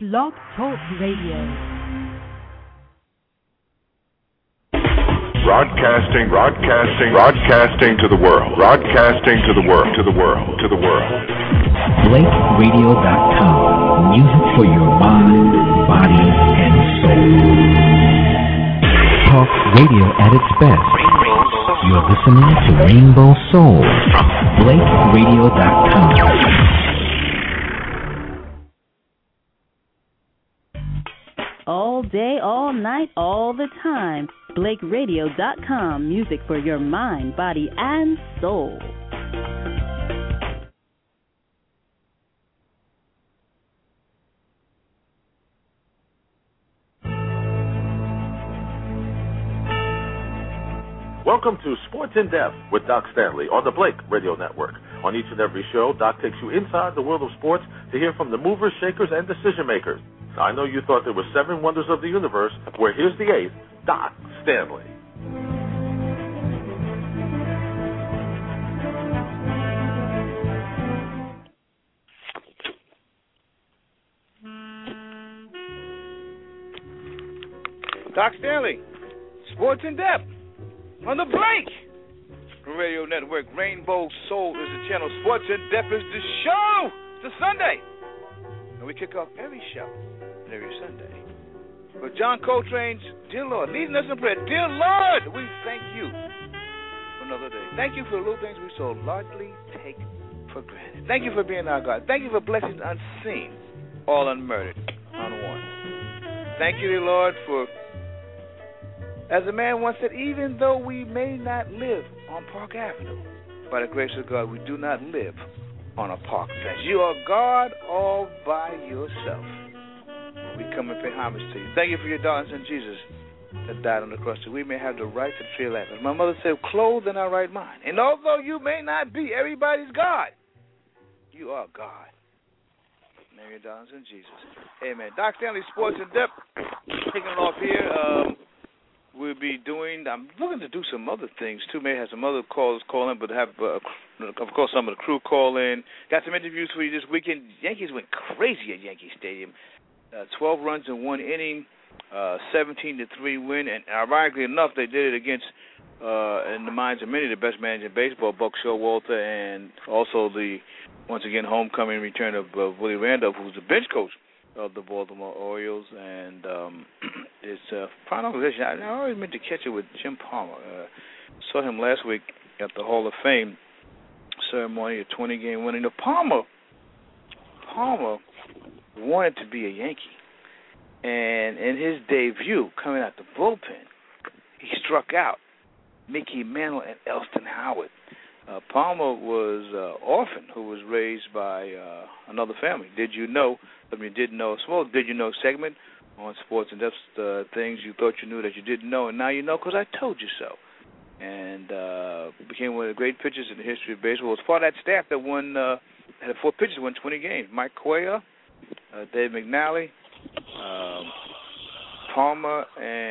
Blog Talk Radio. Broadcasting to the world. Broadcasting to the world. BlakeRadio.com. Music for your mind, body, and soul. Talk radio at its best. You're listening to Rainbow Soul from BlakeRadio.com. All day, all night, all the time. BlakeRadio.com. Music for your mind, body, and soul. Welcome to Sports in Depth with Doc Stanley on the Blake Radio Network. On each and every show, Doc takes you inside the world of sports to hear from the movers, shakers, and decision makers. Now, I know you thought there were 7 wonders of the universe. Well, here's the 8th, Doc Stanley. Doc Stanley, Sports in Depth on the Blake Radio Network. Rainbow Soul is the channel. Sports in Depth is the show. It's a Sunday. And we kick off every show every Sunday with John Coltrane's Dear Lord, leading us in prayer. Dear Lord, we thank you for another day. Thank you for the little things we so largely take for granted. Thank you for being our God. Thank you for blessings unseen, all unmurdered, unwanted. Thank you, dear Lord, for, as a man once said, even though we may not live on Park Avenue, by the grace of God, we do not live on a park bench. You are God all by yourself. We come and pay homage to you. Thank you for your darling son Jesus that died on the cross so we may have the right to the tree of life. As my mother said, clothed in our right mind. And although you may not be everybody's God, you are God. Name your darling son Jesus. Amen. Doc Stanley, Sports in Depth, kicking it off here. We'll be doing, I'm looking to do some other things too. May have some other callers call in, but have, of course, some of the crew call in. Got some interviews for you this weekend. Yankees went crazy at Yankee Stadium. 12 runs in 1 inning, 17-3 win, and ironically enough, they did it against, in the minds of many, the best manager in baseball, Buck Showalter, and also the, once again, homecoming return of Willie Randolph, who's the bench coach of the Baltimore Orioles, and it's a fine organization. I always meant to catch it with Jim Palmer. Saw him last week at the Hall of Fame ceremony, a 20-game winning. Palmer wanted to be a Yankee, and in his debut, coming out the bullpen, he struck out Mickey Mantle and Elston Howard. Palmer was an orphan who was raised by another family. Did you know? I mean, didn't know. A small Did You Know segment on Sports and Depth, things you thought you knew that you didn't know, and now you know because I told you so. And became one of the great pitchers in the history of baseball. Was part of that staff that won, had 4 pitchers won 20 games. Mike Cuellar, Dave McNally, Palmer,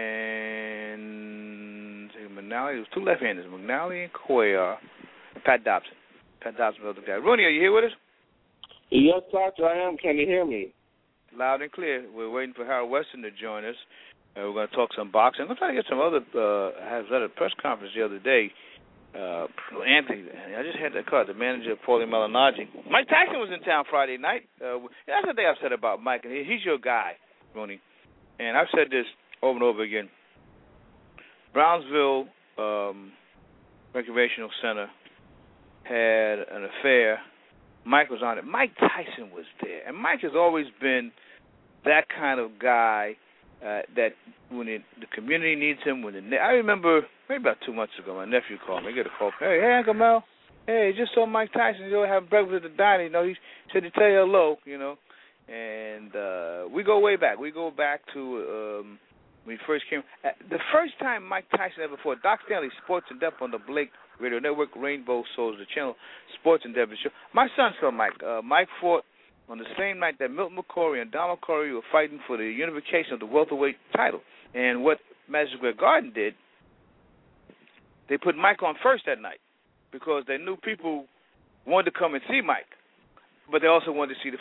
and McNally. It was 2 left-handers, McNally and Cuellar. Pat Dobson. Pat Dobson was the guy. Rooney, are you here with us? Yes, Doctor, I am. Can you hear me? Loud and clear. We're waiting for Harold Weston to join us. We're going to talk some boxing. I'm trying to get some other. I was at a press conference the other day. Anthony, I just had that call. The manager, Paulie Malignaggi. Mike Tyson was in town Friday night. That's the thing I've said about Mike. And he's your guy, Rooney. And I've said this over and over again. Brownsville Recreational Center had an affair. Mike was on it. Mike Tyson was there. And Mike has always been that kind of guy that when the community needs him, I remember maybe about 2 months ago, my nephew called me. I get a call. Hey, Uncle Mel. Hey, just saw Mike Tyson. You know, having breakfast at the diner. You know, he said to tell you hello, you know. And we go way back. We go back to when he first came. The first time Mike Tyson ever fought, Doc Stanley, Sports in Depth on the Blake Radio Network, Rainbow Souls, the channel, Sports in Depth show. My son saw Mike. Mike fought on the same night that Milton McCory and Donald Corey were fighting for the unification of the welterweight title. And what Madison Square Garden did, they put Mike on first that night because they knew people wanted to come and see Mike, but they also wanted to see the fight.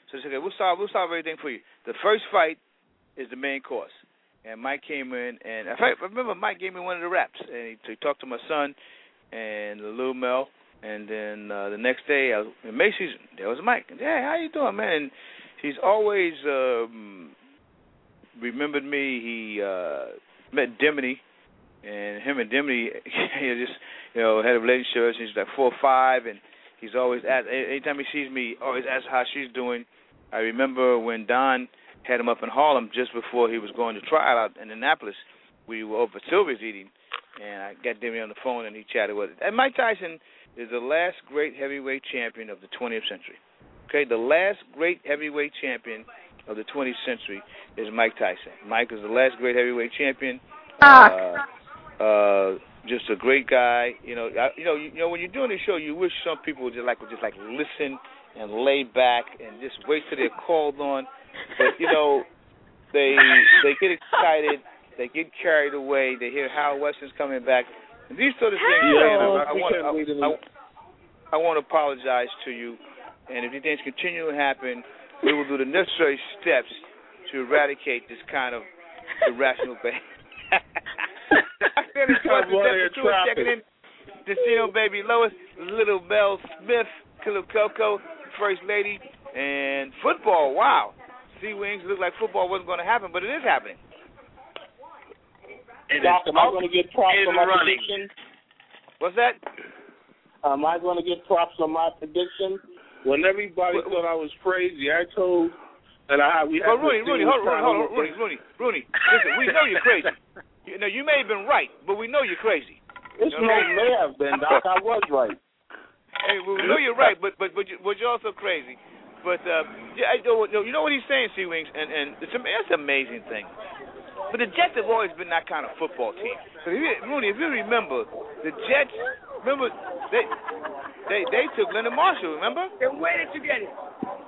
So they said, okay, we'll solve everything for you. The first fight is the main course. And Mike came in, and I remember Mike gave me one of the wraps. And he talked to my son and Lil Mel. And then the next day, I was in Macy's. There was Mike. And, hey, how you doing, man? And he's always remembered me. He met Dimity, and him and Dimity just had a relationship. She's like 4 or 5, and he's always anytime he sees me, always asks how she's doing. I remember when Don had him up in Harlem just before he was going to trial out in Annapolis. We were over at Sylvia's eating, and I got Dimity on the phone, and he chatted with it. And Mike Tyson is the last great heavyweight champion of the 20th century. Okay, the last great heavyweight champion of the 20th century is Mike Tyson. Mike is the last great heavyweight champion. Just a great guy. When you're doing this show, you wish some people would just like listen and lay back and just wait till they're called on. But they get excited, they get carried away. They hear Howard Weston's coming back. And these sort of things. I want to apologize to you. And if these things continue to happen, we will do the necessary steps to eradicate this kind of irrational behavior. Checking in. Destino Baby Lois, Little Mel Smith, Killer Coco, First Lady, and football. Wow. Sea Wings looked like football wasn't going to happen, but it is happening. Doc, am I going to get props on my prediction? What's that? Am I going to get props on my prediction? When everybody thought I was crazy, I told that we had Rooney, listen, we know you're crazy. You may have been right, but we know you're crazy. This may have been, Doc. I was right. Hey, we know you're right, but you're also crazy. But you know what he's saying, Sea Wings, and it's an amazing thing. But the Jets have always been that kind of football team. So Rooney, if you remember, the Jets, they took Leonard Marshall, remember? Then where did you get it?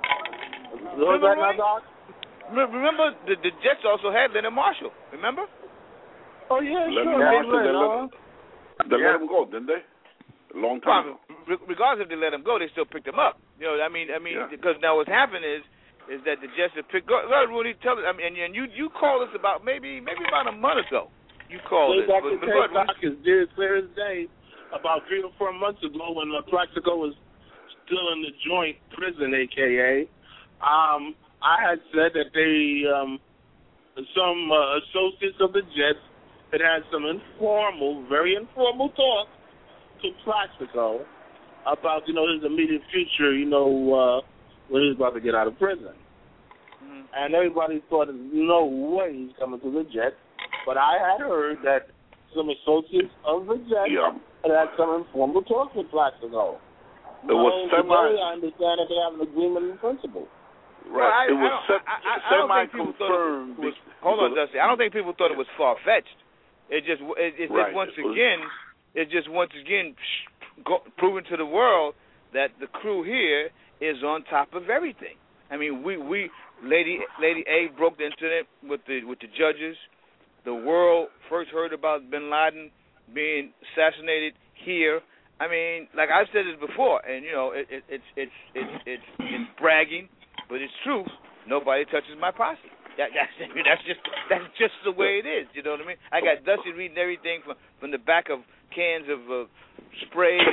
Remember, the Jets also had Leonard Marshall, remember? Oh, yeah, They let him go, didn't they? A long time ago. Regardless if they let him go, they still picked him up. Because now what's happened is that the Jets have picked. Go, Rudy, tell us. And you called us about maybe about a month ago. You called us. Doc is clear as day. About 3 or 4 months ago, when Plaxico was still in the joint prison, AKA, I had said that some associates of the Jets had some very informal talk to Plaxico about, his immediate future, when he's about to get out of prison. Mm-hmm. And everybody thought, no way he's coming to the Jets. But I had heard that some associates of the Jets had some informal talk with Plaxico. It was I understand that they have an agreement in principle. Right. Well, it was semi-confirmed. Hold on, Dusty. I don't think people thought it was far-fetched. It just once again proven to the world that the crew here is on top of everything. I mean, Lady A broke the incident with the judges. The world first heard about Bin Laden being assassinated here. I mean, like I've said this before, and it's bragging, but it's truth. Nobody touches my posse. That's just the way it is. You know what I mean? I got Dusty reading everything from the back of cans of spray to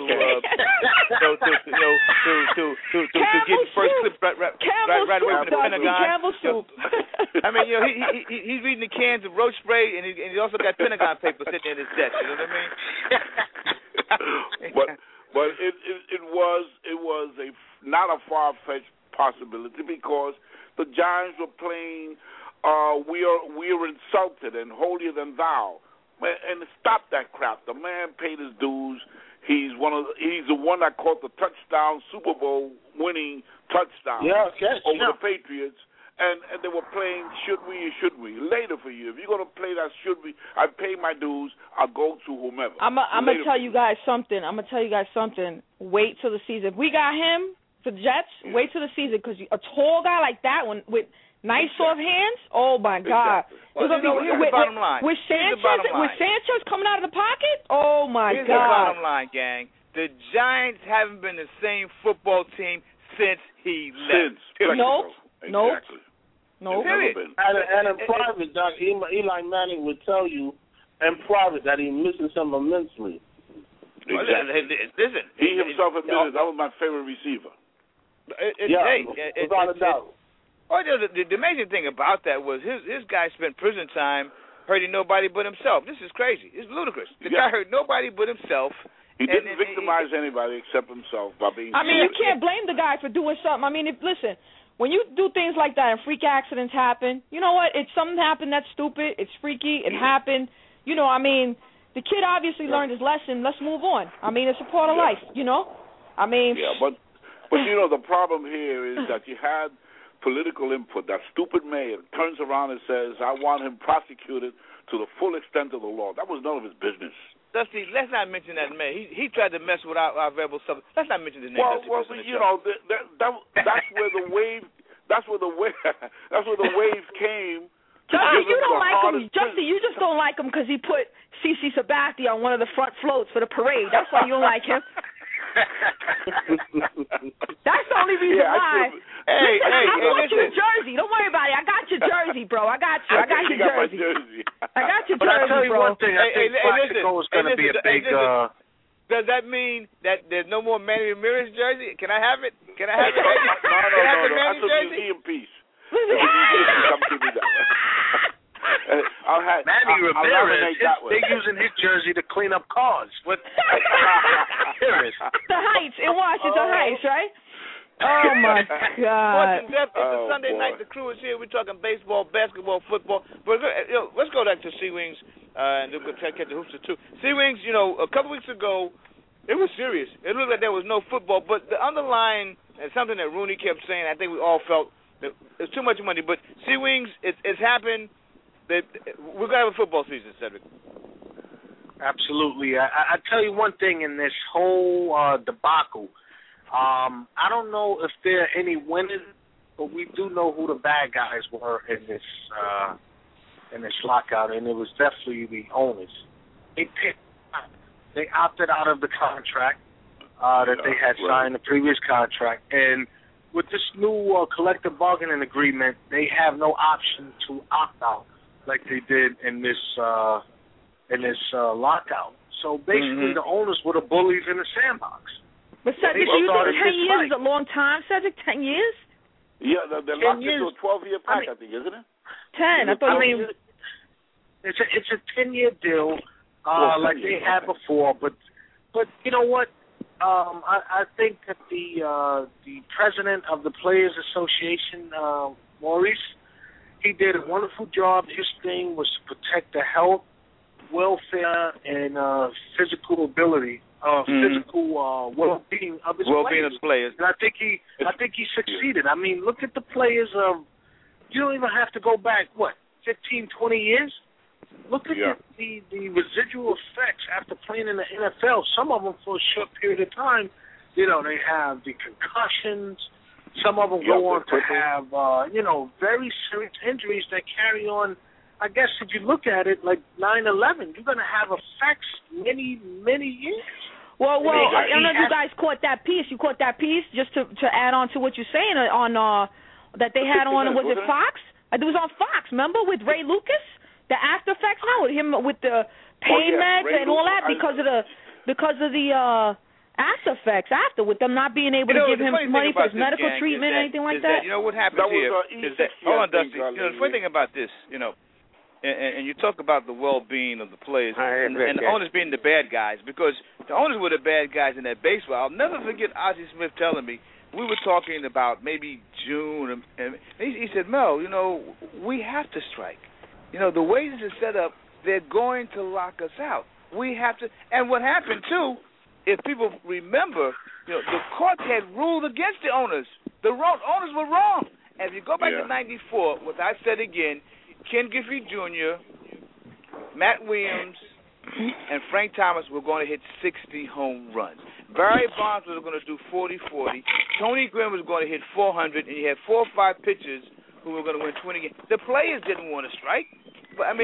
get first clip right away from the Pentagon. Campbell soup. I mean, he's reading the cans of roach spray, and he also got Pentagon paper sitting in his desk. You know what I mean? But it was not a far-fetched possibility because the Giants were playing we are insulted and holier than thou. And stop that crap. The man paid his dues. He's the one that caught the touchdown, Super Bowl winning touchdown over the Patriots. And they were playing should we later for you. If you're gonna play that should we, I pay my dues. I'll go to whomever. I'm gonna tell you guys something. Wait till the season. If we got him for the Jets, wait till the season because a tall guy like that with nice soft hands. Oh my God! Well, bottom line. With Sanchez coming out of the pocket. Oh my Here's God! The bottom line, gang. The Giants haven't been the same football team since he left. Nope. Exactly. Nope. And in private, Doc, Eli Manning would tell you in private that he's missing some immensely. Exactly. Listen, he himself admitted that was my favorite receiver. Without a doubt. The amazing thing about that was his guy spent prison time hurting nobody but himself. This is crazy. It's ludicrous. The guy hurt nobody but himself. He didn't victimize anybody except himself by being. I mean, you can't blame the guy for doing something. I mean, listen, when you do things like that and freak accidents happen, you know what? It's something happened that's stupid. It's freaky. It happened. You know, I mean, the kid obviously learned his lesson. Let's move on. I mean, it's a part of life. You know. I mean. Yeah, but you know the problem here is that you had political input. That stupid mayor turns around and says, "I want him prosecuted to the full extent of the law." That was none of his business. Dusty, let's not mention that man. He tried to mess with our verbal stuff. Let's not mention his name. Well, you know that's where the wave. That's where the wave came. Justy, you don't like him. Justy, you just don't like him because he put CeCe Sabathia on one of the front floats for the parade. That's why you don't like him. That's the only reason why. Hey, I bought you a jersey. Don't worry about it. I got your jersey, bro. I got you. I got your jersey. I got your jersey, bro. But I tell you one thing. I think Plaxico is going to be a big. Does that mean that there's no more Manny Ramirez jersey? Can I have it? Can I have it? No. That's a museum piece. Manny Ramirez, they're using his jersey to clean up cars. What? The Heights in Washington Heights, right? Oh my God! It's a Sunday night. The crew is here. We're talking baseball, basketball, football. But let's go back to Sea Wings and we'll catch the hoops too. Sea Wings, you know, a couple weeks ago, it was serious. It looked like there was no football, but the underlying and something that Rooney kept saying, I think we all felt that it's too much money. But Sea Wings, it's happened. We're gonna have a football season, Cedric. Absolutely. I tell you one thing in this whole debacle. I don't know if there are any winners, but we do know who the bad guys were in this lockout, and it was definitely the owners. They opted out of the contract that they had signed, the previous contract, and with this new collective bargaining agreement, they have no option to opt out like they did in this lockout. So basically, the owners were the bullies in the sandbox. But Cedric, you think 10 years is a long time, Cedric? 10 years? Yeah, they're locked into a 12-year pact, I think, isn't it? 10. It's a 10-year deal, like they had before. But you know what? I think that the president of the Players Association, Maurice, he did a wonderful job. His thing was to protect the health, welfare, and physical ability. Physical well-being of his players. And I think he succeeded. I mean, look at the players of. You don't even have to go back 15, 20 years. Look at the residual effects after playing in the NFL. Some of them for a short period of time, you know, they have the concussions. Some of them go on to have very serious injuries that carry on. I guess if you look at it like 9/11, you're going to have effects many, many years. Well, I don't know if you guys caught that piece. You caught that piece just to add on to what you're saying on that they had on, was it Fox? It was on Fox, remember, with Ray Lucas? The after effects, with him with the pain meds and all that because of the after effects after, with them not being able to give him money for his medical treatment or anything like that. You know what happens here is that, hold on, Dusty, the funny thing about this, and you talk about the well-being of the players and the owners being the bad guys, because the owners were the bad guys in that baseball. I'll never forget Ozzie Smith telling me, we were talking about maybe June, and he said, Mel, we have to strike. The way this is set up, they're going to lock us out. We have to, and what happened, too, if people remember, the court had ruled against the owners. The owners were wrong. And if you go back to 94, what I said again, Ken Griffey Jr., Matt Williams, and Frank Thomas were going to hit 60 home runs. Barry Bonds was going to do 40-40. Tony Gwynn was going to hit 400, and you had 4 or 5 pitchers who were going to win 20 games. The players didn't want to strike. But I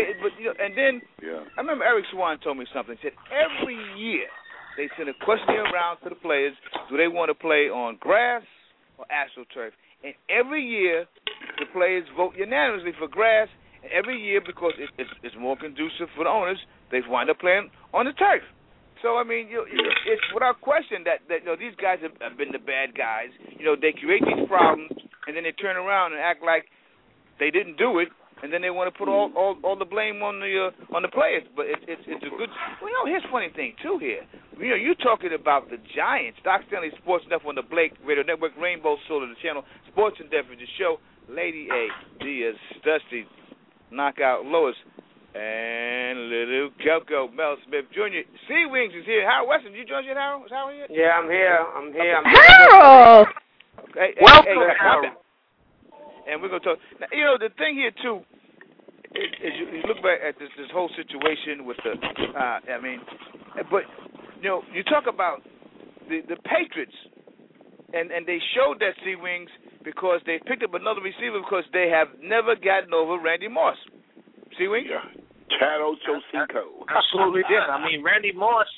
remember Eric Swan told me something. He said every year they send a questionnaire around to the players. Do they want to play on grass or AstroTurf. And every year, the players vote unanimously for grass. And every year, because it's more conducive for the owners, they wind up playing on the turf. So, I mean, it's without question that these guys have been the bad guys. They create these problems, and then they turn around and act like they didn't do it, and then they want to put all the blame on the players. But it's a good. Well, here's a funny thing too. Here, you're talking about the Giants. Doc Stanley, Sports Network on the Blake Radio Network, Rainbow Soul of the channel, Sports and Death is the show. Lady A, Diaz, Dusty, Knockout Lois, and Little Kelko, Mel Smith Jr. Sea Wings is here. Harold Weston, you join us, Harold? Is Harold here? Yeah, I'm here. Harold! Welcome, Harold. And we're going to talk. Now, the thing here, too, is you look back at this whole situation with the, but, you talk about the Patriots, and they showed that Sea Wings because they picked up another receiver because they have never gotten over Randy Moss. Sea Wings? Yeah. Chad Ochocinco. Absolutely, yeah. I mean, Randy Moss,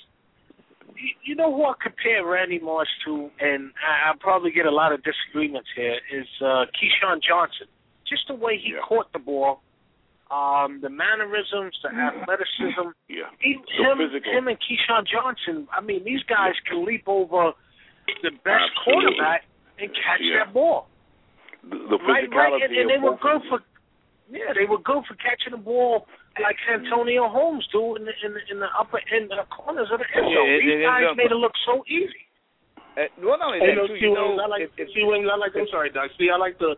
you know who I compare Randy Moss to, and I'll probably get a lot of disagreements here, is Keyshawn Johnson. Just the way he caught the ball, the mannerisms, the athleticism. Yeah. Him and Keyshawn Johnson, I mean, these guys can leap over the best quarterback and catch that ball. The physicality and they were good for catching the ball like Santonio Holmes do in the upper end of the corners of the end zone. These guys made it look so easy. Not only that, too, I'm sorry, Doc. See, I like the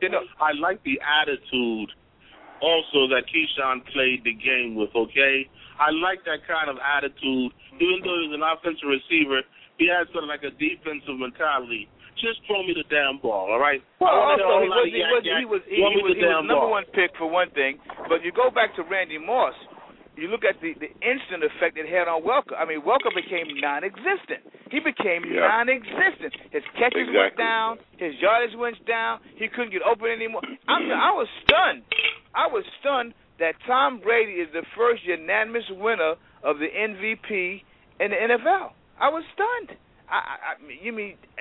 attitude also that Keyshawn played the game with. Okay, I like that kind of attitude. Even though he was an offensive receiver, he had sort of like a defensive mentality. Just throw me the damn ball, all right? Well, also, he was number one pick for one thing. But you go back to Randy Moss, you look at the instant effect it had on Welker. I mean, Welker became non-existent. He became non-existent. His catches went down. His yardage went down. He couldn't get open anymore. I was stunned. I was stunned that Tom Brady is the first unanimous winner of the MVP in the NFL. I was stunned. He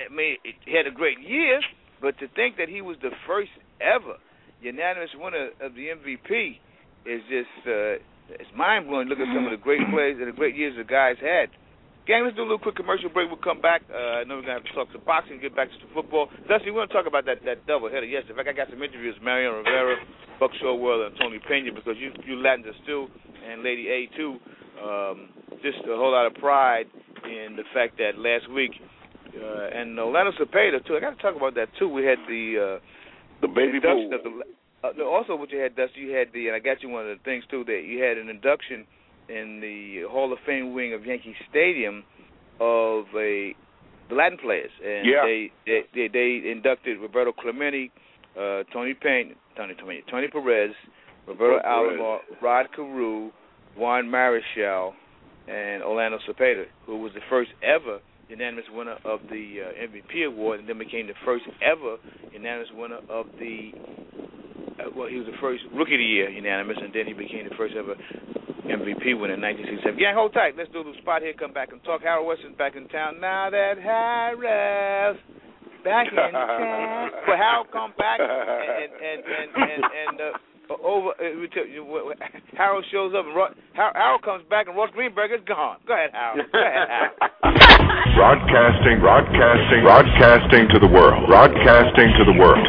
had a great year, but to think that he was the first ever unanimous winner of the MVP is just it's mind-blowing. Look at some of the great plays and the great years the guys had. Gang, let's do a little quick commercial break. We'll come back. I know we're going to have to talk to boxing, get back to football. Dusty, we're going to talk about that doubleheader yesterday. In fact, I got some interviews with Mariano Rivera, Buck Showalter, and Tony Pena, because you Latins are still, and Lady A, too, just a whole lot of pride in the fact that last week, and Orlando Cepeda, too, I got to talk about that, too. We had the baby induction of the, also what you had, Dusty, you had and I got you one of the things, too, that you had an induction in the Hall of Fame wing of Yankee Stadium of the Latin players. And they inducted Roberto Clemente, Tony Perez, Roberto Alomar, Rod Carew, Juan Marichal, and Orlando Cepeda, who was the first ever unanimous winner of the MVP award, and then became the first ever unanimous winner of the he was the first Rookie of the Year unanimous, and then he became the first ever MVP winner in 1967. Yeah, hold tight. Let's do the spot here, come back and talk. Harold Weston's back in town. Now that Harold's back in town. Well, Harold come back Harold shows up, and Harold comes back, and Ross Greenberg is gone. Go ahead, Harold. Broadcasting to the world. Broadcasting to the world.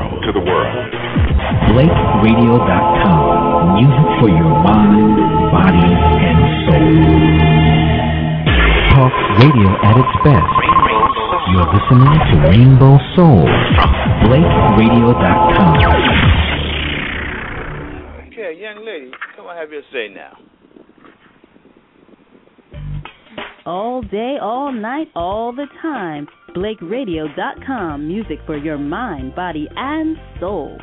BlakeRadio.com. Music for your mind, body, and soul. Talk radio at its best. You're listening to Rainbow Soul from BlakeRadio.com. Young lady, come on, have your say now. All day, all night, all the time. BlakeRadio.com. Music for your mind, body, and soul.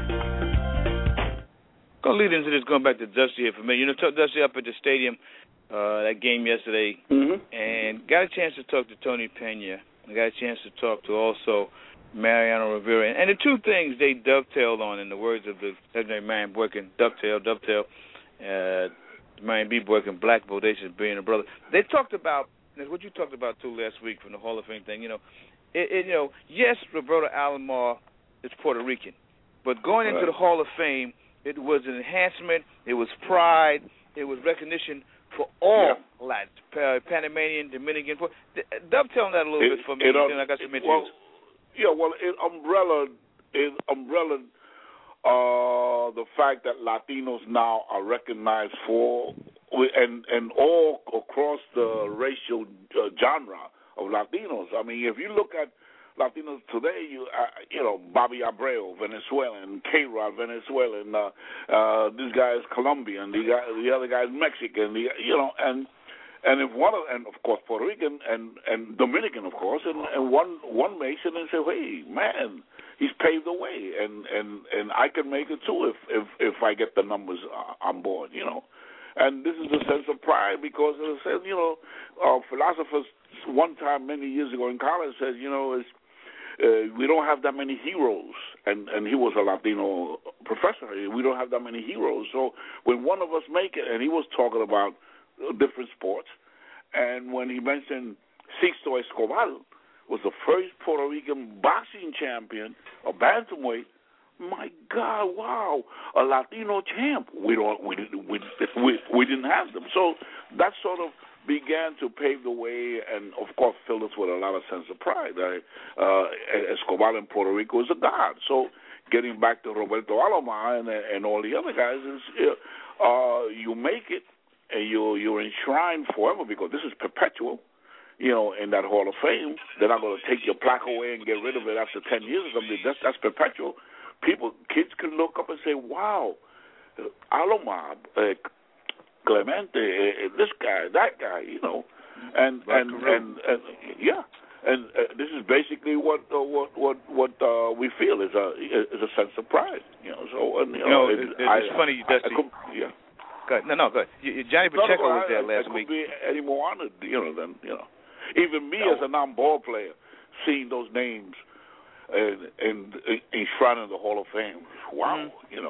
Going to lead into this, going back to Dusty here for a minute. Took Dusty up at the stadium, that game yesterday, and got a chance to talk to Tony Pena. I got a chance to talk to also Mariano Rivera. And the two things they dovetailed on, in the words of the legendary Marion Boykin, dovetail, Marion B. Boykin, black bodacious being a brother. They talked about, what you talked about too last week from the Hall of Fame thing, yes, Roberto Alomar is Puerto Rican, but going into the Hall of Fame, it was an enhancement. It was pride. It was recognition for all Latin, Panamanian, Dominican. Dovetail on that a little bit for me. Then I got some interviews. It umbrella the fact that Latinos now are recognized for, and all across the racial genre of Latinos. I mean, if you look at Latinos today, Bobby Abreu, Venezuelan, K-Rod, Venezuelan, this guy is Colombian, the other guy is Mexican, and of course Puerto Rican and Dominican, of course, and one makes it and say, hey, man, he's paved the way, and I can make it too if I get the numbers on board, And this is a sense of pride because, as I said, philosophers one time many years ago in college said, we don't have that many heroes, and he was a Latino professor. We don't have that many heroes. So when one of us make it, and he was talking about different sports, and when he mentioned Sixto Escobar was the first Puerto Rican boxing champion, a bantamweight. My God! Wow, a Latino champ. We didn't have them. So that sort of began to pave the way, and of course filled us with a lot of sense of pride. Escobar in Puerto Rico is a god. So getting back to Roberto Alomar and all the other guys is you make it and you're enshrined forever because this is perpetual. In that Hall of Fame, they're not going to take your plaque away and get rid of it after 10 years or something. That's perpetual. Kids can look up and say, "Wow, Alomar, Clemente, this guy, that guy," and this is basically what we feel is a sense of pride, So it's funny, Dusty. Good. No, good. Johnny Pacheco was there last week. I couldn't be any more honored, than even me as a non-ball player, seeing those names and enshrined in the Hall of Fame. Wow, Can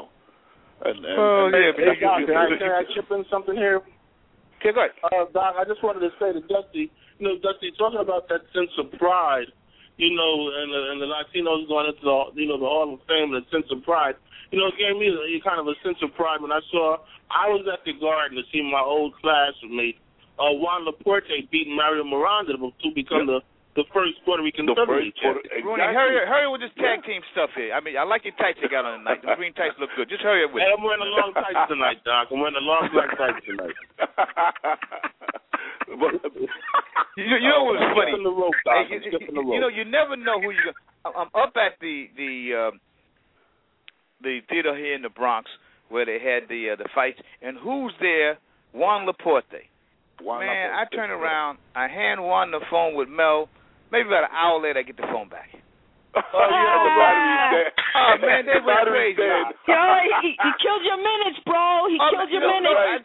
I chip in something here? Okay, go ahead. Doc, I just wanted to say to Dusty, Dusty, talking about that sense of pride, and the Latinos going into the Hall of Fame, and the sense of pride. It gave me kind of a sense of pride when I was at the Garden to see my old classmate, Juan Laporte, beating Mario Miranda to become the first Puerto Rican featherweight champion. Rooney, hurry with this tag team stuff here. I mean, I like your tights you got on tonight. The green tights look good. Just hurry up with it. I'm wearing the long tights tonight, Doc. I'm wearing the long black tights tonight. You know what's funny? Skipping the rope, Doc. Skipping the rope. You never know who you're going to... I'm up at the theater here in the Bronx where they had the fights, and who's there? Juan Laporte. I turn around, I hand Juan the phone with Mel. Maybe about an hour later, I get the phone back. The battery's dead. Oh man, they went crazy. Yo, he killed your minutes, bro. He killed your minutes.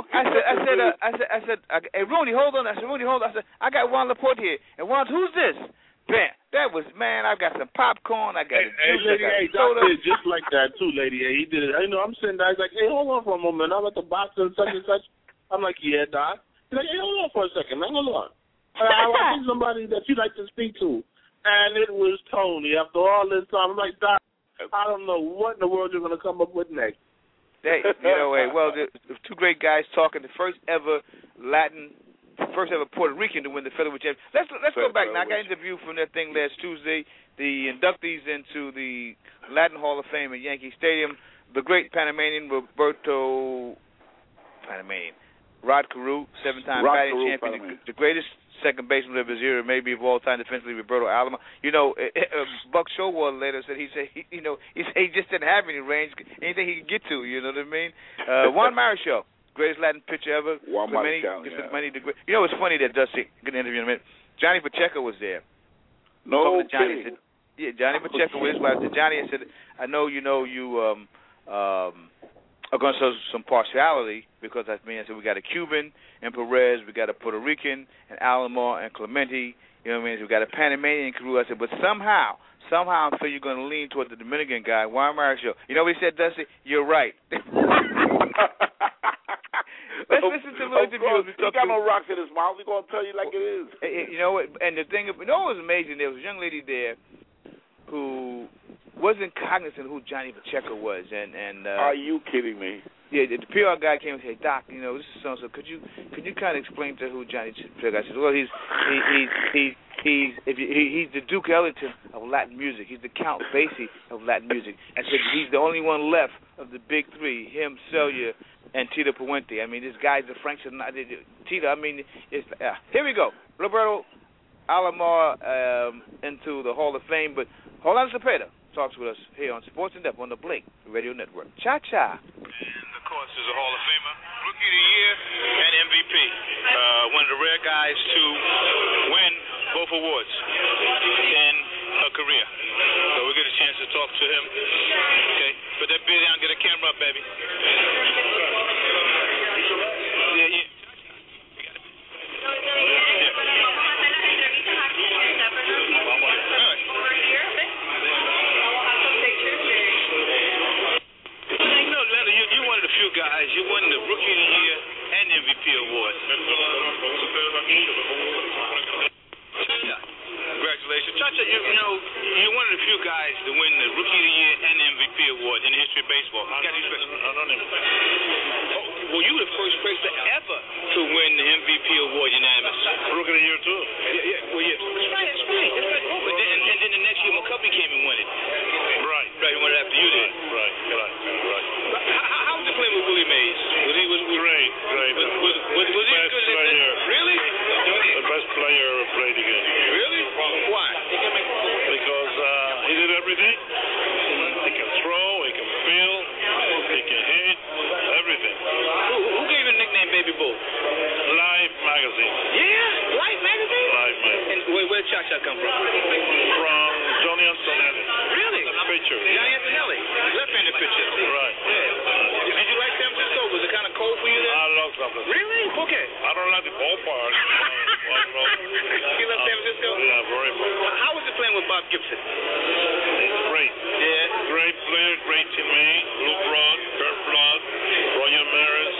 I said, hey Rooney, hold on. I said, Rooney, hold on. I said, I got Juan Laporte here, and Juan, who's this? Bam. That was, man, I got some popcorn. I got a juice. Lady A, Doc did just like that too, Lady A. He did it. I'm sitting there. He's like, hey, hold on for a moment. I'm at the box and such and such. I'm like, yeah, Doc. He's like, hey, hold on for a second, man. Hold on. I need somebody that you'd like to speak to. And it was Tony. After all this time, I'm like, Doc, I don't know what in the world you're going to come up with next. Hey, well, the two great guys talking. The first ever Puerto Rican to win the featherweight championship. Let's go back. Now, I got an interview from that thing last Tuesday. The inductees into the Latin Hall of Fame at Yankee Stadium. The great Panamanian Rod Carew, 7-time batting champion, the greatest second baseman of his era, maybe of all time, defensively, Roberto Alomar. Buck Showalter later said he just didn't have any range, anything he could get to. You know what I mean? Juan Marichal, greatest Latin pitcher ever. Juan Marichal, it's funny that Dusty, good interview in a minute. Johnny Pacheco was there. No Johnny kidding. Said, Johnny Pacheco was his wife. Johnny said, I know you are going to show some partiality because I said we got a Cuban and Perez, we got a Puerto Rican and Alomar and Clemente, you know what I mean? We got a Panamanian crew. I said, but somehow I feel you're going to lean toward the Dominican guy, Juan Marichal. You know what he said, Dusty? You're right. Let's listen to the interview. He got no rocks in his mouth. He's going to tell you like it is. You know, and the thing, what was amazing, there was a young lady there who wasn't cognizant of who Johnny Pacheco was. And are you kidding me? Yeah, the PR guy came and said, Doc, you know, this is so-and-so. Could you kind of explain to who Johnny Pacheco is? I said, well, he's the Duke Ellington of Latin music. He's the Count Basie of Latin music. And said he's the only one left of the big three, him, Celia, and Tito Puente. I mean, this guy's the Frank Sinatra. Tito, I mean, here we go. Roberto Alomar into the Hall of Fame, but Orlando Cepeda talks with us here on Sports in Depth on the Blake Radio Network. Cha-cha. And, of course, is a Hall of Famer, Rookie of the Year, and MVP. One of the rare guys to win both awards in her career. So we get a chance to talk to him. Okay, put that beer down, get a camera up, baby. Guys, you won the Rookie of the Year and MVP award. Congratulations. Chacha, you're one of the few guys to win the Rookie of the Year and MVP award in the history of baseball. Well, you were the first person ever to win the MVP award unanimous. Rookie of the Year, too? Yeah. Well, yeah. That's right. But then the next year, McCovey came and won it. Right. He won it after you did. Right. How was the playing with Willie Mays? Was great. Was he good? Player. Really? The best player ever played the game. Really? Why? Because he did everything. He can throw, he can field, he can hit, everything. Who gave you the nickname Baby Bull? Life magazine. Yeah? Life magazine? Life magazine. And where did Cha-Cha come from? From Johnny Antonelli. Really? The pitcher. Johnny Antonelli. Left-handed pitcher. Right. Yeah. Did you like San Francisco? Was it kind of cold for you there? I love San Francisco. Really? Okay. I don't like the cold part. You love San Francisco? Yeah, very much. How was it playing with Bob Gibson? He's great. Yeah. Great player, great teammate. Luke Roth, Kurt Flood, Roger Maris,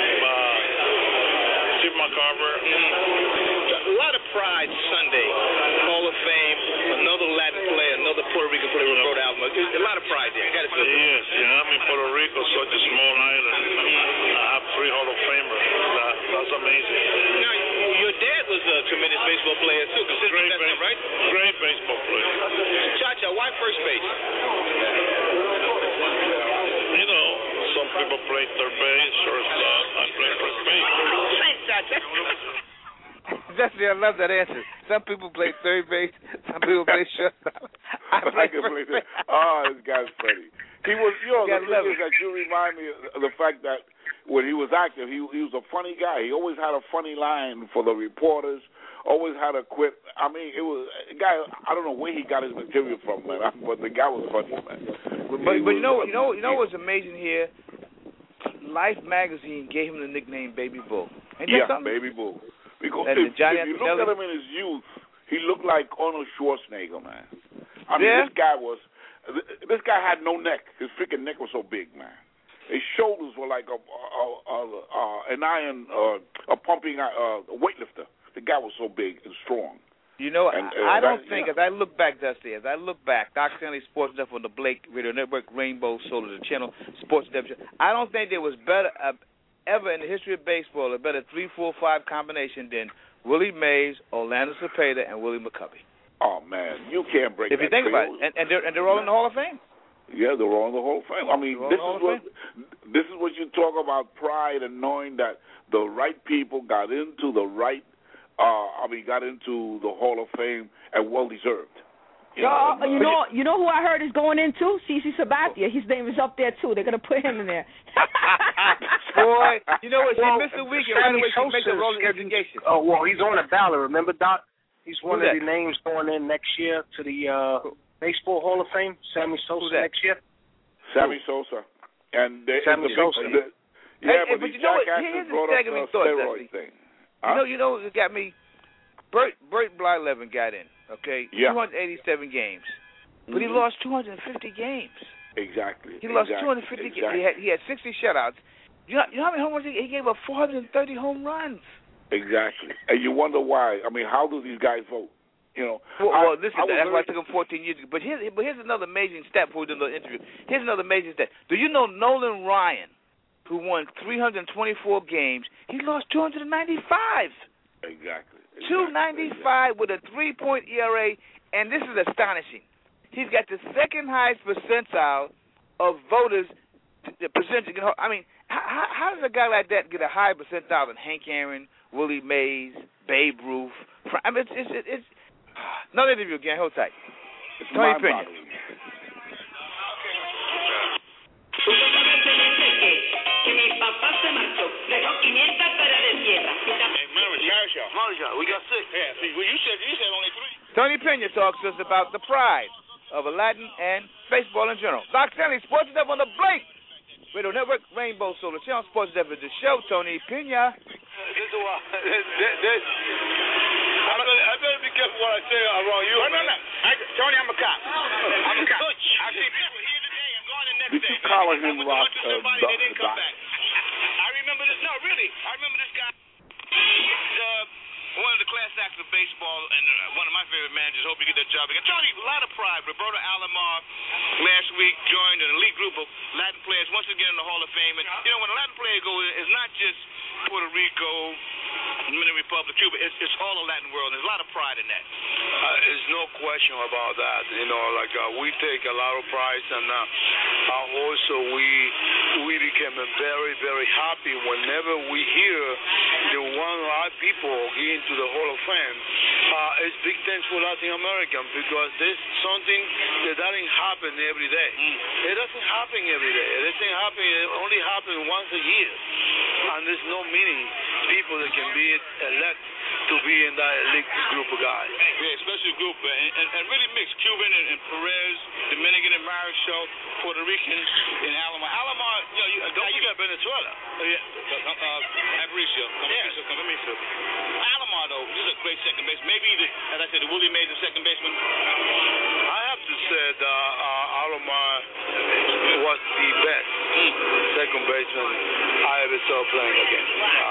Steve McCarver. A lot of pride Sunday. Hall of Fame, another Latin player, another Puerto Rican player with Rhode Island. A lot of pride there. You got to feel it. Yes, I mean, Puerto Rico is such a small island. I have 3 Hall of Famers. That's amazing. Now, your dad was a tremendous baseball player, too. Great baseball, right? Great baseball player. Cha-Cha, why first base? You know, some people play third base, shortstop. I play first base. Thanks, Cha-Cha. Jesse, I love that answer. Some people play third base, some people play shortstop. I play first base. Oh, this guy's funny. He was, the thing is that you remind me of the fact that when he was active, he was a funny guy. He always had a funny line for the reporters, always had a quip. I mean, it was a guy, I don't know where he got his material from, man, but the guy was funny, man. But you know what's amazing here? Life magazine gave him the nickname Baby Bull. Ain't that something? Baby Bull. Because if you look at him in his youth, he looked like Arnold Schwarzenegger, man. I mean, this guy had no neck. His freaking neck was so big, man. His shoulders were like an iron, a pumping weightlifter. The guy was so big and strong. You know, I don't think, as I look back, Dusty, Doc Stanley Sports Network on the Blake Radio Network, Rainbow Soul is the channel, Sports Network. I don't think there was better ever in the history of baseball, a better 3-4-5 combination than Willie Mays, Orlando Cepeda, and Willie McCovey. Oh man, you can't break. If you think about it, and they're all in the Hall of Fame. Yeah, they're all in the Hall of Fame. I mean, this is what you talk about pride and knowing that the right people got into the right. Got into the Hall of Fame and well deserved. You know who I heard is going in too? CC Sabathia. His name is up there too. They're gonna put him in there. Boy, you know what? She missed a weekend. Right away, she makes a roll investigation. Oh well, he's on the ballot. Remember, Doc? He's one of the names going in next year to the Baseball Hall of Fame. Sammy Sosa next year. Sammy Sosa. And Sammy Sosa. But you know what? Here's the second thought, Dusty. You know, it got me. Bert Blyleven got in. Okay, 287 games, but he lost 250 games. Exactly. He lost 250 games. He had 60 shutouts. You know how many home runs he gave up? 430 home runs. Exactly. And you wonder why. I mean, how do these guys vote? You know. Well, listen, that's why it took him 14 years. But here's another amazing stat before we do the interview. Here's another amazing stat. Do you know Nolan Ryan, who won 324 games, he lost 295. Exactly. 295 with a 3-point ERA, and this is astonishing. He's got the second highest percentile of voters. The percentage. I mean, how does a guy like that get a higher percentile than Hank Aaron, Willie Mays, Babe Ruth? I mean, it's another interview again. Hold tight. Tony Pena. Marshall, we got 6. Yeah, see, well, you said only 3. Tony Pena talks to us about the pride of Aladdin and baseball in general. Doc Stanley, Sports Dev on the Blake Radio Network, Rainbow Solar Channel, Sports Dev is the show. Tony Pena. I better be careful what I say around you. No. Tony, I'm a cop. I'm a cop. I see people here today and gone the next day. Did you call him Rock? They didn't come back. I remember this. No, really. I remember this guy. One of the class acts of baseball and one of my favorite managers. Hope you get that job again. Tony, a lot of pride. Roberto Alomar last week joined an elite group of Latin players once again in the Hall of Fame. And, you know, when a Latin player goes, it's not just Puerto Rico, Dominican Republic, Cuba. It's all the Latin world. There's a lot of pride in that. There's no question about that. You know, like we take a lot of pride, and also we became very, very happy whenever we hear the one Latin people get into the Hall of Fame. It's big thanks for Latin American, because there's something that doesn't happen every day. It doesn't happen every day. It doesn't happen. It only happens once a year, and there's no many people that can be elected to be in that elite group of guys. Yeah, special group, and really mixed. Cuban and Perez, Dominican and Marichal, Puerto Rican and Alomar. Alomar, don't forget Venezuela. Aparicio. Alomar, though, this is a great second baseman. Maybe, as I said, the Willie Mays, the second baseman. I have to say that Alomar was the best second baseman I ever saw playing again.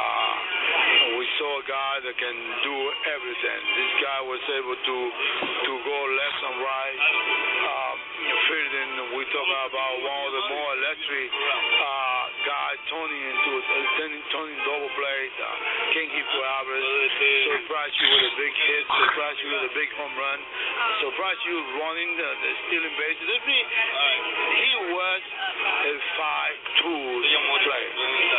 We saw a guy that can do everything. This guy was able to go left and right, fielding. We talk about one of the more electric guys, Tony double play, King hit for average, surprise you with a big hit, surprise you with a big home run, surprise you running, stealing bases. He was a 5'2" player.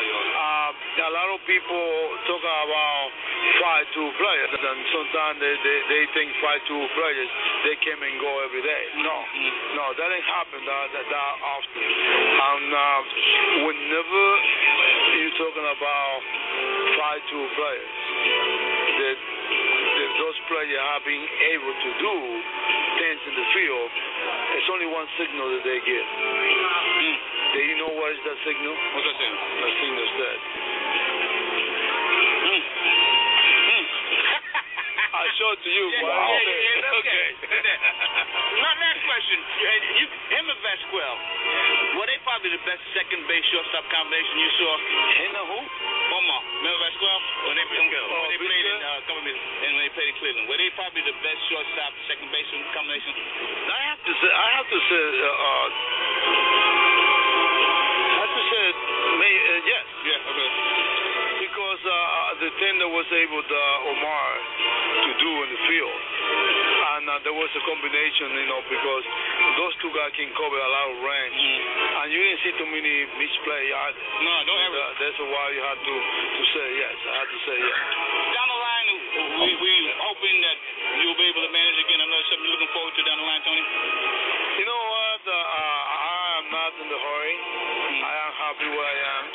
A lot of people talk about 5'2" players, and sometimes they think 5'2" players, they came and go every day. No, that ain't happen that often. And whenever you're talking about 5'2" players, that those players have been able to do things in the field, it's only one signal that they get. Do you know what is that signal? What's that signal? That signal is that. I show it to you. Yeah, wow. Okay. Now, next question. Him and Vasquez, were they probably the best second base shortstop combination you saw? Him and who? Omar. Remember Vasquez? When they played in Cleveland. Were they probably the best shortstop second baseman combination? I have to say, yes. Yeah, okay. Because the thing that was able Omar to do in the field, and there was a combination, because those two guys can cover a lot of range, and you didn't see too many misplay either. No, don't ever. That's why you had to say yes. I had to say yes. Down the line, we hoping that you'll be able to manage again. I know it's something you're looking forward to down the line, Tony. You know what? I am not in the hurry. I am happy where I am.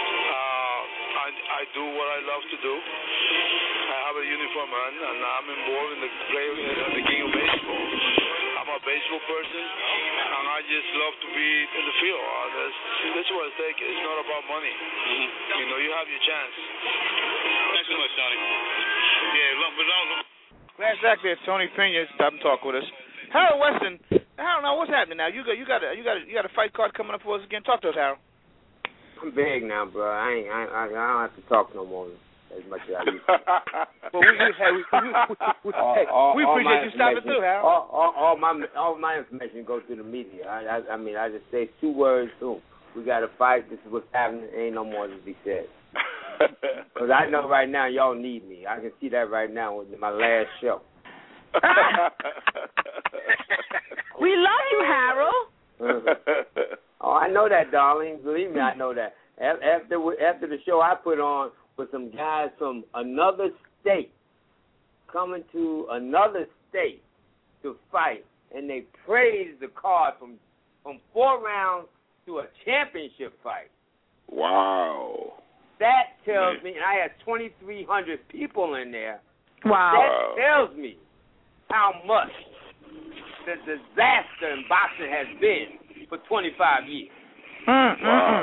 I do what I love to do. I have a uniform on, and I'm involved in the game of baseball. I'm a baseball person, and I just love to be in the field. That's what I take. It's not about money. You have your chance. Thanks so much, Tony. Yeah, Last act there, Tony Pena. Stop and talk with us. Harold Weston. Harold, now what's happening now? You got a fight card coming up for us again. Talk to us, Harold. I'm big now, bro. I don't have to talk no more as much as I used to. Well, we appreciate you stopping through, Harold. All my information goes through the media. I mean, I just say 2 words to them. We got to fight. This is what's happening. Ain't no more to be said. Because I know right now y'all need me. I can see that right now with my last show. We love you, Harold. Oh, I know that, darling. Believe me, I know that. After the show I put on with some guys from another state coming to another state to fight, and they praised the card from 4 rounds to a championship fight. Wow. That tells me, and I had 2,300 people in there. Wow. That tells me how much the disaster in boxing has been for 25 years. Wow.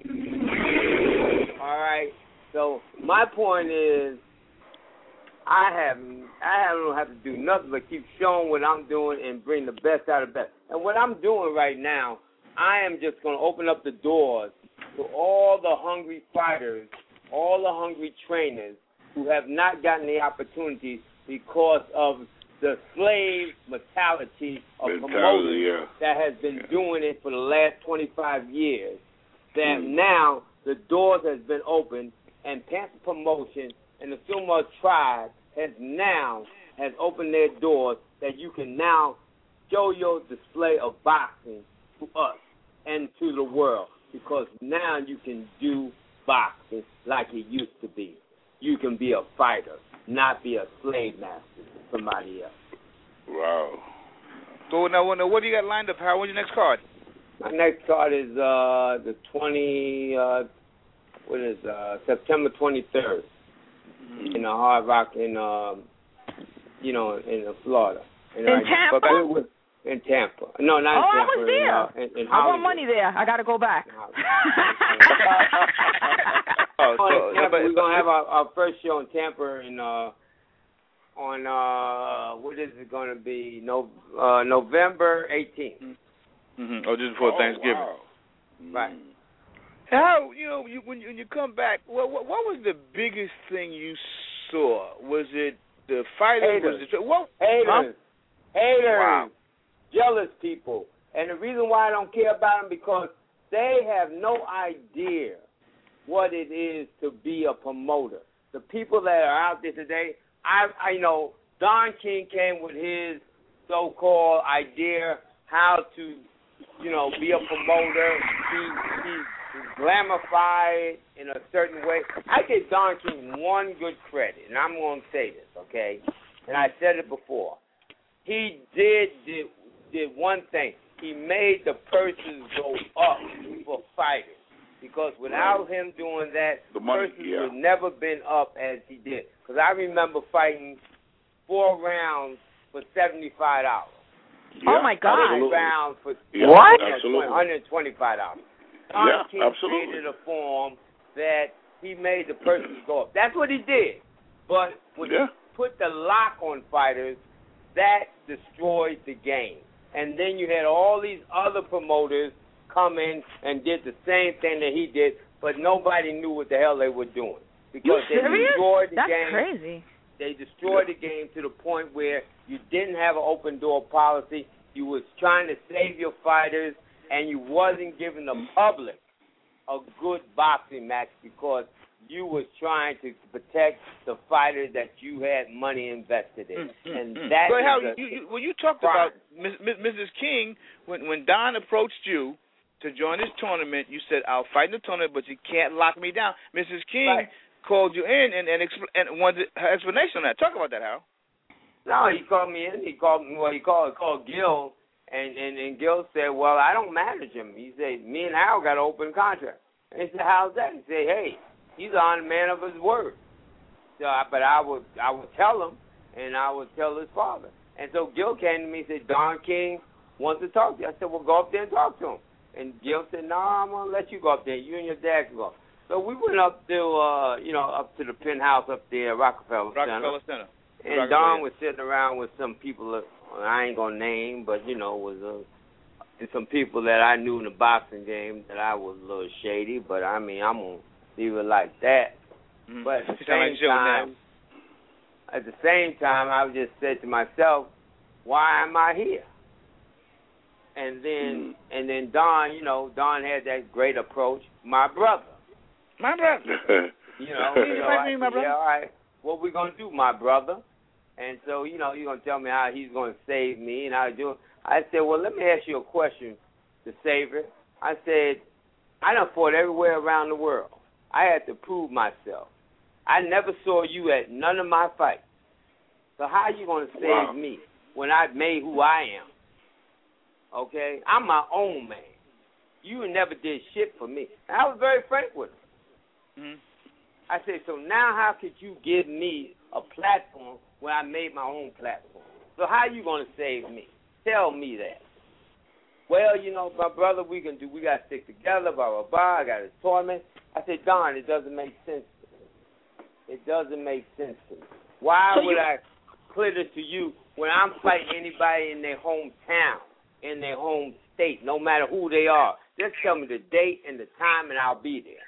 All right. So my point is, I don't have to do nothing but keep showing what I'm doing and bring the best out of the best. And what I'm doing right now, I am just going to open up the doors to all the hungry fighters, all the hungry trainers who have not gotten the opportunity because of the slave mentality of promoters that has been doing it for the last 25 years. That now the doors has been opened, and Panther Promotion and the Sumo Tribe has opened their doors that you can now show your display of boxing to us and to the world, because now you can do boxing like it used to be. You can be a fighter, not be a slave master to somebody else. Wow. So now, what do you got lined up, Howard? When's your next card? My next card is the September 23rd in the Hard Rock in Florida. In Tampa? In Tampa. No, not in Tampa. I was there. In I want money there. I got to go back. We're going to have our first show in Tampa on what is it going to be? November 18th. Mm-hmm. Oh, just before Thanksgiving. Wow. Right. How when you come back, what was the biggest thing you saw? Was it the fighters? Haters. Wow. Jealous people. And the reason why I don't care about them, because they have no idea what it is to be a promoter. The people that are out there today, I know Don King came with his so-called idea how to, be a promoter. He glamified in a certain way. I give Don King one good credit, and I'm going to say this, okay? And I said it before. He did one thing. He made the purses go up for fighters, because without him doing that, the purses would never been up as he did. Because I remember fighting 4 rounds for $75. Oh my God! 4 rounds for what? $125. Don King created a form that he made the purses go up. That's what he did. But when he put the lock on fighters, that destroyed the game. And then you had all these other promoters come in and did the same thing that he did, but nobody knew what the hell they were doing. Because they destroyed the game. That's crazy. They destroyed the game to the point where you didn't have an open door policy. You was trying to save your fighters, and you wasn't giving the public a good boxing match because you was trying to protect the fighters that you had money invested in. And that but how you talked about Mrs. King, when Don approached you to join this tournament, you said, I'll fight in the tournament, but you can't lock me down. Mrs. King called you in and wanted her explanation on that. Talk about that, Hal. No, he called me in. He called Gil, and Gil said, well, I don't manage him. He said, me and Hal got an open contract. And he said, how's that? He said, hey, he's on the man of his word. So, but I would tell him, and I would tell his father. And so Gil came to me and said, Don King wants to talk to you. I said, well, go up there and talk to him. And Gil said, no, I'm going to let you go up there. You and your dad can go. So we went up to, up to the penthouse up there, Rockefeller Center. And Don was sitting around with some people I ain't going to name, but, was some people that I knew in the boxing game that I was a little shady, but I mean, I'm going to leave it like that. Mm-hmm. But at the same time, I just said to myself, why am I here? And then Don, you know, Don had that great approach. My brother. My brother. You know, my brother. Yeah, all right. What we gonna do, my brother? And so, you know, you're gonna tell me how he's gonna save me and how to do it. I said, well, let me ask you a question, the savior. I said, I done fought everywhere around the world. I had to prove myself. I never saw you at none of my fights. So how you gonna save me when I made who I am? Okay, I'm my own man. You never did shit for me. And I was very frank with him. Mm-hmm. I said, so now how could you give me a platform when I made my own platform? So how you going to save me? Tell me that. Well, you know, my brother, we got to stick together, blah, blah, blah. I got a tournament. I said, Don, it doesn't make sense to me. It doesn't make sense to me. Why would I clear this to you when I'm fighting anybody in their hometown, in their home state, no matter who they are? Just tell me the date and the time, and I'll be there.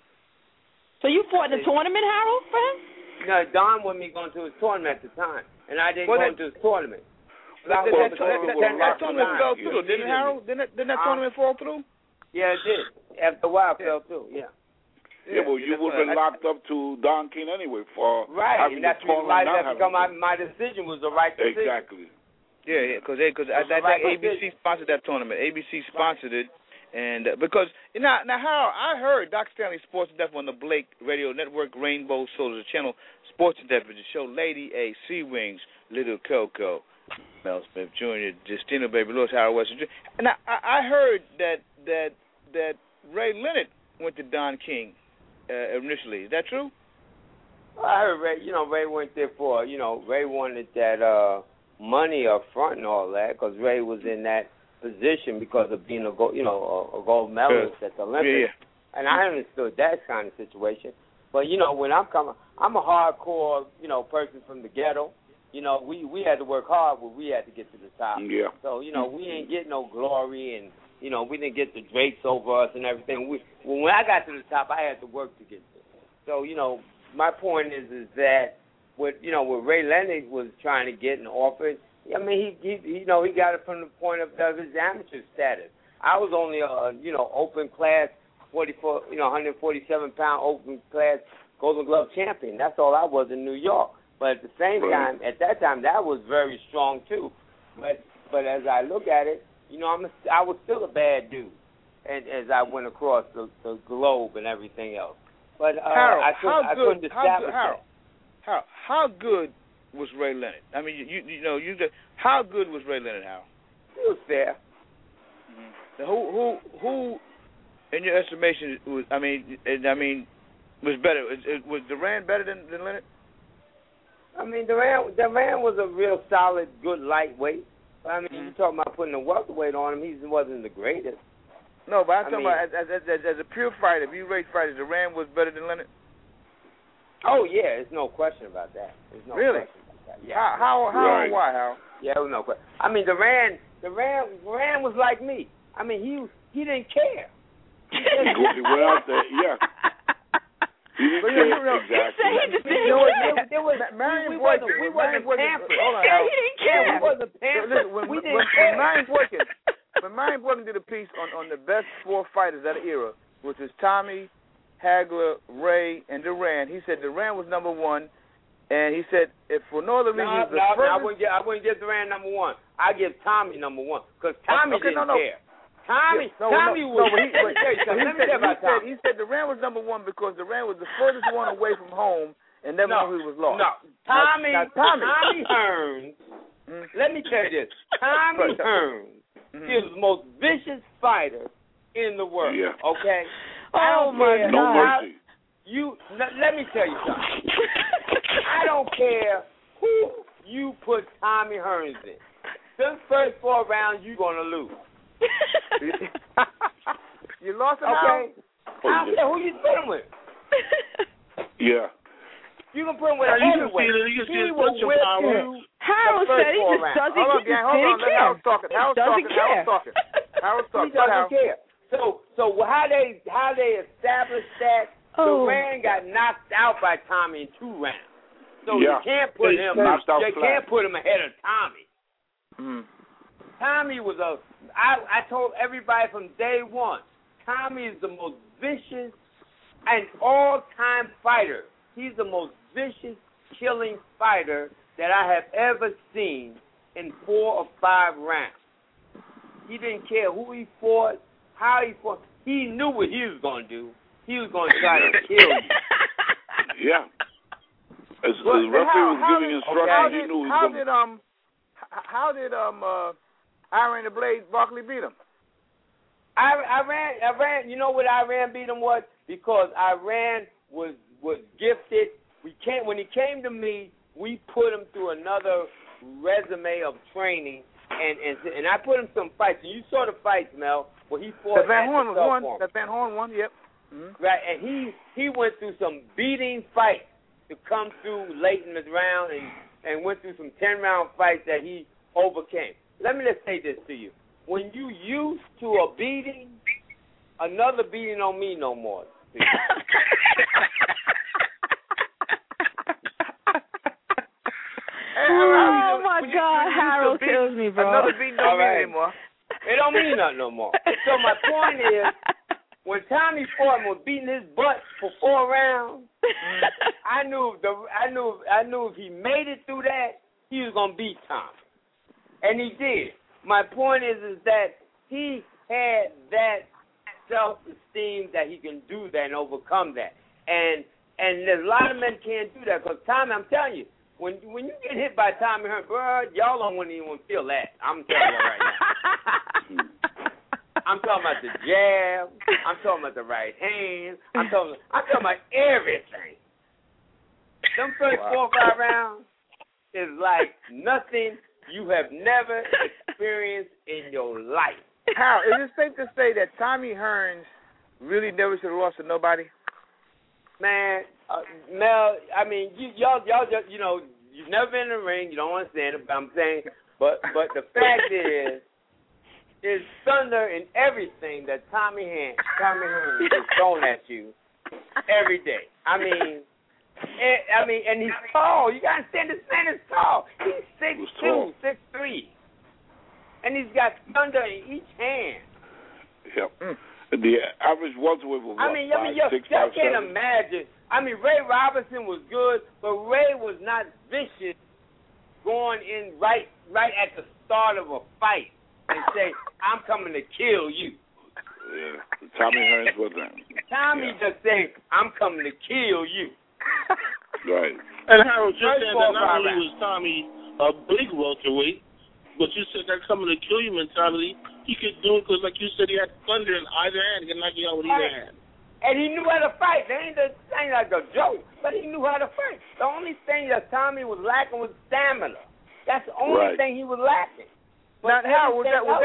So you fought in the tournament, Harold, for him? No, Don wanted me going to his tournament at the time, and I didn't go to his tournament. That tournament fell through, didn't Harold? Didn't that tournament fall through? Yeah, it did. After a while, it fell through, yeah. Yeah, well, you would have been locked up to Don King anyway for and having that's why my decision was the right decision. Exactly. Yeah, because I think ABC sponsored that tournament. ABC sponsored it. And because now Harold, I heard Doc Stanley Sports and Death on the Blake Radio Network, Rainbow Soul, the channel, Sports and Death, the show, Lady A, Sea Wings, Little Coco, Mel Smith Jr., Justino Baby Lewis, Harold Weston Jr. And I heard that Ray Leonard went to Don King initially. Is that true? Well, I heard Ray. You know, Ray went there for Ray wanted that money up front and all that because Ray was in that position because of being a gold medalist at the Olympics. Yeah. And I understood that kind of situation. But, when I'm a hardcore, person from the ghetto. We had to work hard when we had to get to the top. Yeah. So, we ain't getting no glory and, we didn't get the drapes over us and everything. When I got to the top, I had to work to get there. So, my point is that what Ray Leonard was trying to get and offered, I mean, he got it from the point of his amateur status. I was only open class 147 pound open class Golden Glove champion. That's all I was in New York. But at the same time, at that time, that was very strong too. But as I look at it, I was still a bad dude, and as I went across the globe and everything else. But Harold, I couldn't establish that. How good was Ray Leonard? I mean, how good was Ray Leonard, Harold? He was fair. Mm-hmm. Who, in your estimation, was better? Was Duran better than Leonard? I mean, Duran was a real solid, good lightweight. I mean, you're talking about putting a welterweight on him. He wasn't the greatest. No, but I'm talking about as a pure fighter. If you rate fighters, Duran was better than Leonard. Oh yeah, there's no question about that. There's no really? question about that. Yeah. How and why? How? Yeah, there was no question. I mean, Duran was like me. I mean, he didn't care. He went out there, yeah. He didn't care, exactly. We wasn't pampered. He didn't care. We wasn't pampered. We didn't care. When Marion Boykin did a piece on the best four fighters of the era, which is Tommy, Hagler, Ray, and Duran, he said Duran was number one, and he said if for no other reason I wouldn't give Duran number one. I give Tommy number one because Tommy didn't care. Tommy was. He said Duran was number one because Duran was the furthest one away from home and never knew he was lost. No, Tommy Hearns. Let me tell you this. Tommy Hearns is the most vicious fighter in the world. Yeah. Okay. Oh my God. No mercy. Let me tell you something. I don't care who you put Tommy Hearns in. Them first 4 rounds, you're gonna lose. You lost him. Okay. I don't care who you put him with. Yeah. You can put him with a heavyweight. He will whip you. Harold said he just doesn't care. Harold's talking. He doesn't care. So how they established that? Duran got knocked out by Tommy in 2 rounds. So you can't put him. They can't put him ahead of Tommy. Tommy was I told everybody from day one, Tommy is the most vicious and all-time fighter. He's the most vicious, killing fighter that I have ever seen in 4 or 5 rounds. He didn't care who he fought, how he fought. He knew what he was going to do. He was going to try to kill you. Yeah. As the referee was giving instructions, he knew he was going to... How did Iran the Blade Barkley beat him? Iran. You know what Iran beat him was? Because Iran was gifted. When he came to me, we put him through another resume of training, and I put him some fights. And you saw the fights, Mel, where he fought. That Van Horn was one. That Van Horn one. Yep. Mm-hmm. Right, and he went through some beating fights to come through late in the round, and went through some 10-round fights that he overcame. Let me just say this to you. When you used to a beating, another beating don't mean no more. Oh, my God. Harold kills me, bro. Another beating don't mean anymore. It don't mean nothing no more. So my point is, when Tommy Foreman was beating his butt for 4 rounds, I knew if he made it through that, he was gonna beat Tommy, and he did. My point is that he had that self-esteem that he can do that and overcome that, and there's a lot of men can't do that because Tommy, I'm telling you, when you get hit by Tommy Hearns, bro, y'all don't even feel that. I'm telling you right now. I'm talking about the jab. I'm talking about the right hand. I'm talking about everything. Them first 4 or 5 rounds is like nothing you have never experienced in your life. How is it safe to say that Tommy Hearns really never should have lost to nobody? Man, Mel, I mean, y'all just, you've never been in the ring. You don't understand it, but I'm saying, but the fact is. There's thunder in everything that Tommy Hearns is throwing at you every day. I mean, and he's tall. You gotta understand, this man is tall. He's 6'2", 6'3", and he's got thunder in each hand. Yep. The average welterweight was y'all can't imagine. I mean, Ray Robinson was good, but Ray was not vicious going in right at the start of a fight. And say, I'm coming to kill you. Yeah, Tommy Hearns wasn't. Tommy just said, I'm coming to kill you. Right. And Harold just said that not only was Tommy a big welterweight, but you said that coming to kill you mentality, he could do it because, like you said, he had thunder in either hand. He could knock you out with either hand. And he knew how to fight. That ain't like a joke, but he knew how to fight. The only thing that Tommy was lacking was stamina. That's the only thing he was lacking. Now, Harold,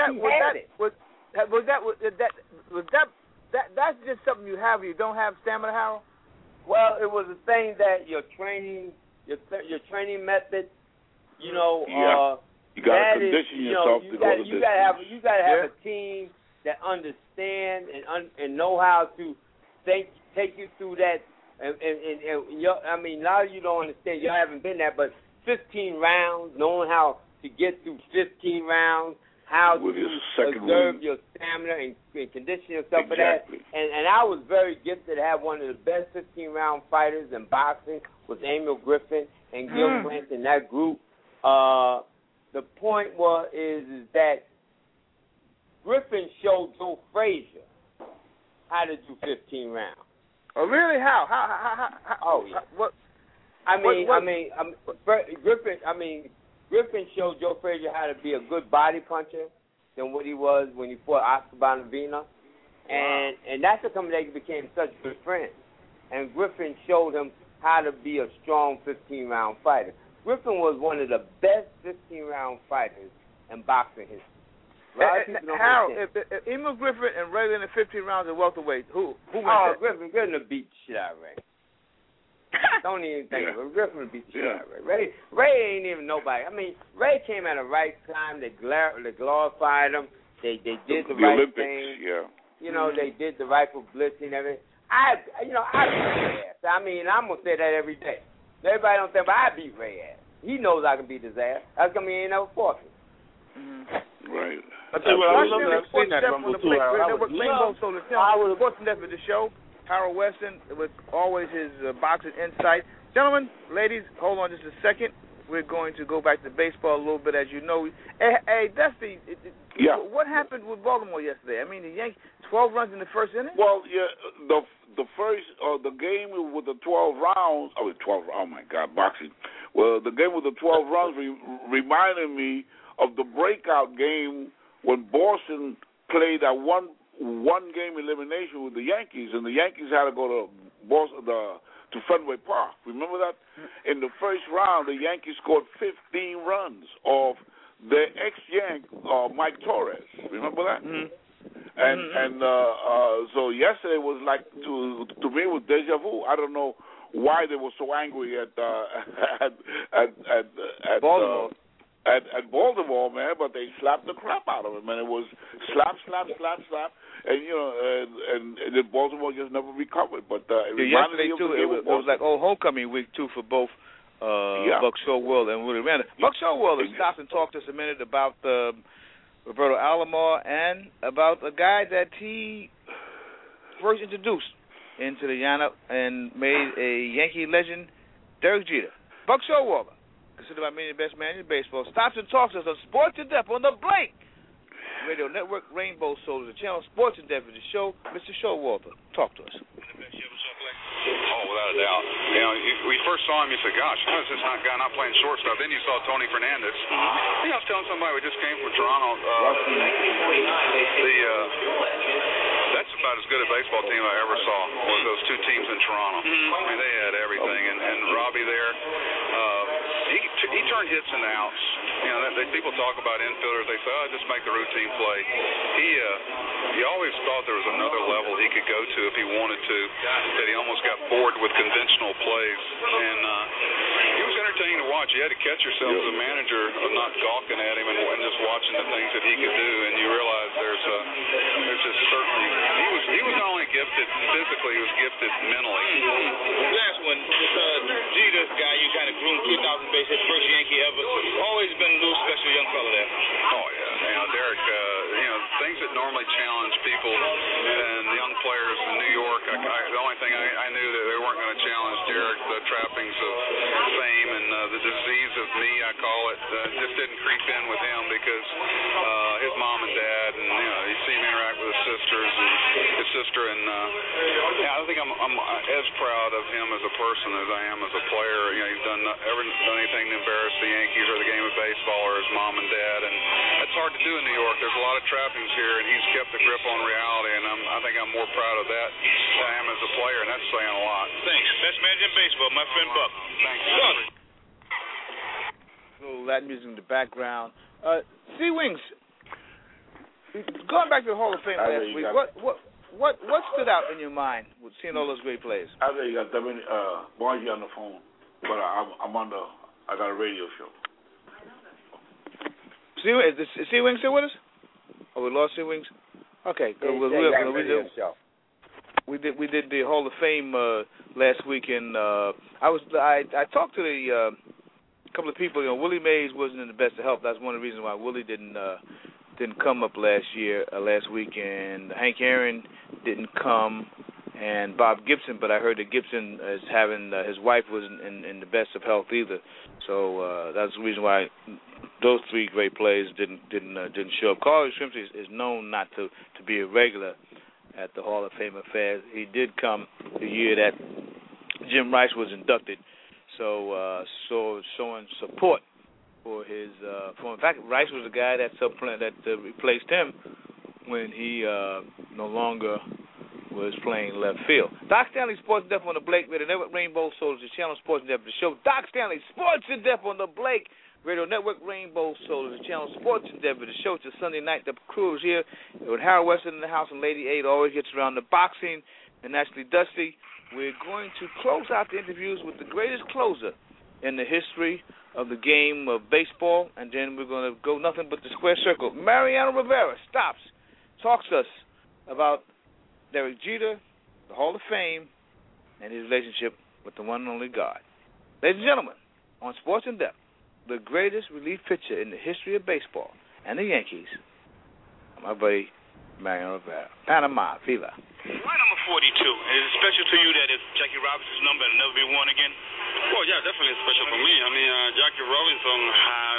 that's just something you have. You don't have stamina, Harold. Well, it was a thing that your training method, you got to condition yourself to go to this. You got to have a team that understand and know how to take you through that. And I mean, now you don't understand. You haven't been there, but 15 rounds, knowing how to get through 15 rounds, how to preserve your stamina and condition yourself for that. And I was very gifted to have one of the best 15-round fighters in boxing was Emil Griffin and Gil Brandt in that group. The point is that Griffin showed Joe Frazier how to do 15 rounds. Oh, really? How? Oh, yeah. What? Griffin showed Joe Frazier how to be a good body puncher than what he was when he fought Oscar Bonavena. And that's how come they became such good friends. And Griffin showed him how to be a strong 15-round fighter. Griffin was one of the best 15-round fighters in boxing history. Harold, if Emil Griffin and Ray in the 15 rounds of welterweight, who wins? Griffin couldn't beat the shit out of Ray. Don't even think of it. Griffin beat the shit out of Ray. Ray ain't even nobody. I mean, Ray came at the right time. They glorified him. They did the right Olympics, thing. yeah. You know, they did the right publicity and everything. I beat Ray ass. I mean, I'm gonna say that every day. Everybody don't think, but I beat Ray ass. He knows I can beat his ass. That's gonna mean he ain't never fought me. Right. I tell you what, I would love to have seen that Rumble too. Sports in Depth of the show. Harold Weston with always his boxing insight. Gentlemen, ladies, hold on just a second. We're going to go back to baseball a little bit, as you know. Hey, Dusty, what happened with Baltimore yesterday? I mean, the Yankees 12 runs in the first inning. Well, yeah, the first the game with the 12 rounds. Oh my God, boxing. Well, the game with the 12 rounds reminded me of the breakout game when Boston played that one game elimination with the Yankees, and the Yankees had to go to Boston to Fenway Park. Remember that? In the first round, the Yankees scored 15 runs off their ex-Yank, Mike Torres. Remember that? And so yesterday was like, to me, it was deja vu. I don't know why they were so angry at Baltimore. At Baltimore, man, but they slapped the crap out of him, and it was slap, and and then Baltimore just never recovered. But it reminded me of the game. It was like homecoming week too for both Buck Showalter and Willie Randall. Buck Showalter stopped and talked to us a minute about Roberto Alomar and about a guy that he first introduced into the lineup and made a Yankee legend, Derek Jeter. Buck Showalter, considered by many the best man in baseball, stops and talks to us on Sports in Depth on the Blake Radio Network, Rainbow Soul, the channel. Sports in Depth is the show. Mr. Showalter, talk to us. Oh, without a doubt. You know, we first saw him, you said, gosh, how is this guy not playing shortstop? Then you saw Tony Fernandez. I think I was telling somebody we just came from Toronto. That's about as good a baseball team I ever saw, was those two teams in Toronto. I mean, they had everything. And Robbie there, he turned hits into outs. You know, people talk about infielders. They say, just make the routine play. He always thought there was another level he could go to if he wanted to, that he almost got bored with conventional plays. And he was entertaining to watch. You had to catch yourself as a manager of not gawking at him and just watching the things that he could do. And you realize there's just certainly, he was not only gifted physically, he was gifted mentally. Last one, Jeter, guy you kind of groomed 3,000 base hit, first Yankee ever. Always been a little special young fella there. Oh, yeah. You know, Derek, things that normally challenge people and young players in New York, the only thing I knew that they weren't going to challenge Derek, the trappings of fame and the disease of me, I call it, just didn't creep in with him because his mom and dad, and, you see him interact with his sisters and his sister, and I think I'm as proud of him as a person as I am as a player. You know, he's never done anything to embarrass the Yankees or the game of baseball or his mom and dad, and that's hard to do in New York. There's a lot of trappings here, and he's kept the grip on reality, and I think I'm more proud of that than I am as a player, and that's saying a lot. Thanks. Best manager in baseball, my friend Buck. Thanks. A little Latin music in the background. C Wings, going back to the Hall of Fame last week, what stood out in your mind with seeing all those great plays? I think you got that many Bonji on the phone, but I got a radio show. Is C Wings still with us? Oh, we lost C Wings. Okay, good. We did the Hall of Fame last week, and I talked to the couple of people. Willie Mays wasn't in the best of health. That's one of the reasons why Willie didn't come up last week, and Hank Aaron didn't come, and Bob Gibson. But I heard that Gibson is having his wife wasn't in the best of health either. So that's the reason why those three great players didn't show up. Carl Shrimpsey is known not to be a regular at the Hall of Fame affairs. He did come the year that Jim Rice was inducted, so showing support for his. In fact, Rice was the guy that replaced him when he no longer was playing left field. Doc Stanley, Sports in Depth on the Blake Radio Network, Rainbow Soul, the channel Sports in Depth, the show. Doc Stanley, Sports in Depth on the Blake Radio Network, Rainbow Soul, the channel Sports in Depth, the show. It's a Sunday night. The crew is here with Harold Weston in the house, and Lady A always gets around the boxing, and Ashley Dusty. We're going to close out the interviews with the greatest closer in the history of the game of baseball, and then we're going to go nothing but the square circle. Mariano Rivera stops, talks to us about Derek Jeter, the Hall of Fame, and his relationship with the one and only God. Ladies and gentlemen, on Sports in Depth, the greatest relief pitcher in the history of baseball and the Yankees, my buddy Mariano Rivera. Panama, Viva. Why number 42? Is it special to you that it's Jackie Robinson's number and it'll never be worn again? Well, yeah, definitely special for me. I mean, Jackie Robinson has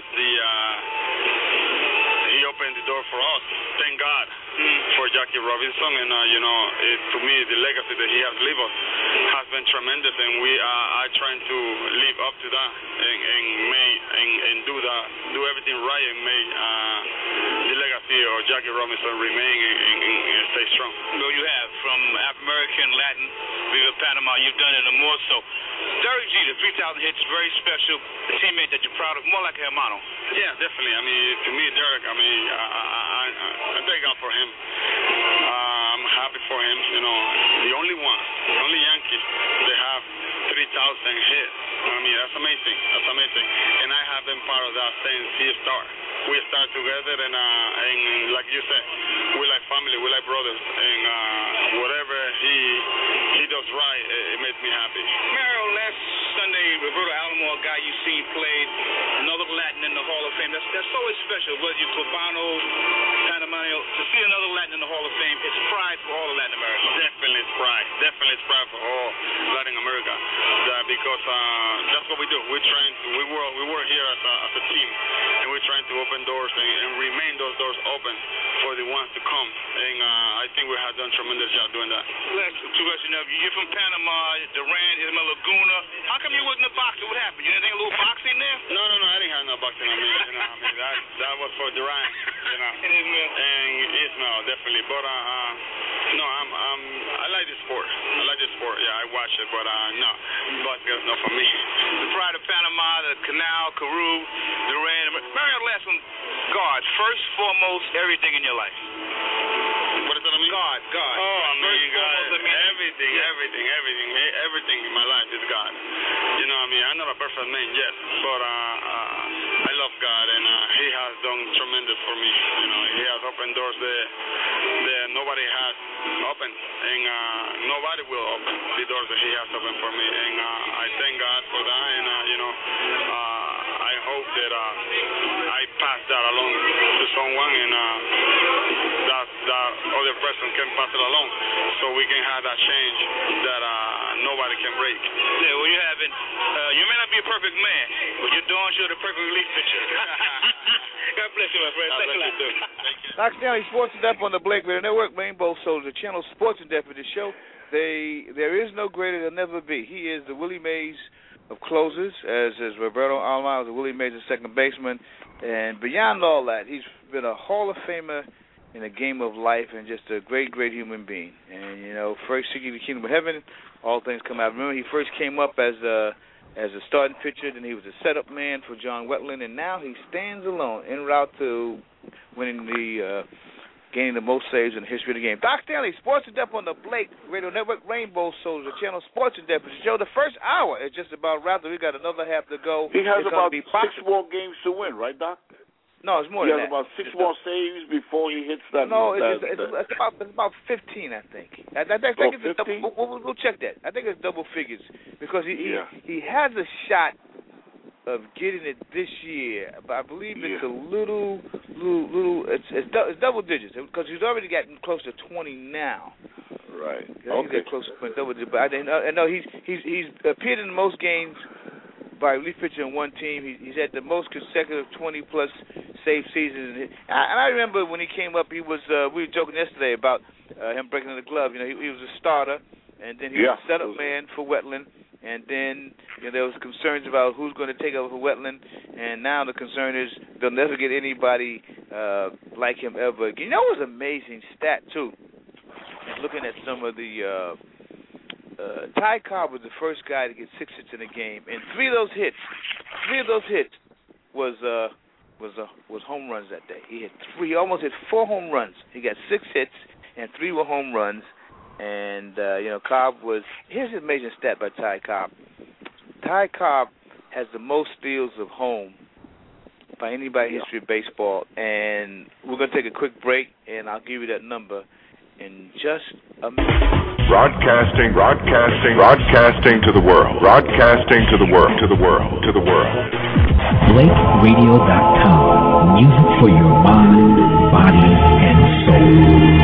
he opened the door for us. Thank God for Jackie Robinson, and to me, the legacy that he has left us has been tremendous, and I trying to live up to that and do everything right and make the legacy of Jackie Robinson remain and stay strong. Well, you have from African American, Latin, Viva Panama. You've done it and more so. Derek Jeter, 3,000 hits, very special. A teammate that you're proud of, more like a hermano. Yeah, definitely. I mean, to me, Derek, I thank God for him. I'm happy for him. The only Yankee that have 3,000 hits. I mean, that's amazing. That's amazing. And I have been part of that since he started. We start together, and like you said, we like family, we like brothers, and whatever he does right, it makes me happy. Mario, last Sunday, Roberto Alomar, a guy you seen played, another Latin in the Hall of Fame. That's always special. Whether you're Cubano, Panamanian, to see another Latin in the Hall of Fame, it's pride for all of Latin America. Definitely it's pride. Definitely it's pride for all Latin America. Because that's what we do. We work here as a team, and we're trying to open doors and remain those doors open for the ones to come. And I think we have done a tremendous job doing that. Last two questions. You're from Panama, Durant, Ismael Laguna. How come you wasn't a boxer? What happened? You didn't think a little boxing there? No, I didn't have no boxing on me. That was for Durant, And Ismael. And Ismael, definitely. But I like the sport. Yeah, I watch it, but no, boxing is not for me. The pride of Panama, the Canal, Carew, Durant. Mario, last one. God, first, foremost, everything in your life. What does that mean? God. Oh, I mean, God, everything in my life is God. I'm not a perfect man, yes, but I love God, and He has done tremendous for me. He has opened doors that nobody has opened, and nobody will open the doors that He has opened for me, and I thank God for that, and I hope that I pass that along to someone, and that other person can pass it along, so we can have that change that nobody can break. Yeah, well, you haven't. You may not be a perfect man, but you're darn sure the perfect relief pitcher. God bless you, my friend. Thanks a lot. Thank you. Doc Stanley, Sports in Depth on the Blake Radio Network, Rainbow Soldier Channel, Sports in Depth of the show. There is no greater, there'll never be. He is the Willie Mays of closers, as is Roberto Alomar, the Willie Mays of second baseman. And beyond all that, he's been a Hall of Famer in the game of life and just a great, great human being. And, first seeking the kingdom of heaven, all things come out. Remember, he first came up as a starting pitcher, then he was a setup man for John Wetland, and now he stands alone en route to winning gaining the most saves in the history of the game. Doc Stanley, Sports in Depth on the Blake Radio Network, Rainbow Soldier Channel, Sports in Depth show. The first hour is just about wrapped up. We got another half to go. He has about 6 more games to win, right, Doc? No, it's more than that. He has about 6 more saves before he hits that. No, it's about 15, I think. I think it's double, we'll check that. I think it's double figures because he has a shot of getting it this year, but I believe it's a little. It's double digits because he's already gotten close to 20 now. Right. He's got close to double digits. But I know he's appeared in most games by relief pitcher in one team. He's had the most consecutive 20-plus save seasons. And I remember when he came up, he was we were joking yesterday about him breaking the glove. He was a starter, and then he was a setup man for Wetland. And then there was concerns about who's going to take over for Wetland. And now the concern is they'll never get anybody like him ever again. It was an amazing stat, too. Looking at some of the Ty Cobb was the first guy to get 6 hits in a game, and 3 of those hits was home runs that day. He almost hit 4 home runs. He got 6 hits, and 3 were home runs. And Cobb was. Here's an amazing stat by Ty Cobb. Ty Cobb has the most steals of home by anybody in history of baseball. And we're going to take a quick break, and I'll give you that number in just a minute. Broadcasting to the world. Broadcasting to the world. BlakeRadio.com. Music for your mind, body, and soul.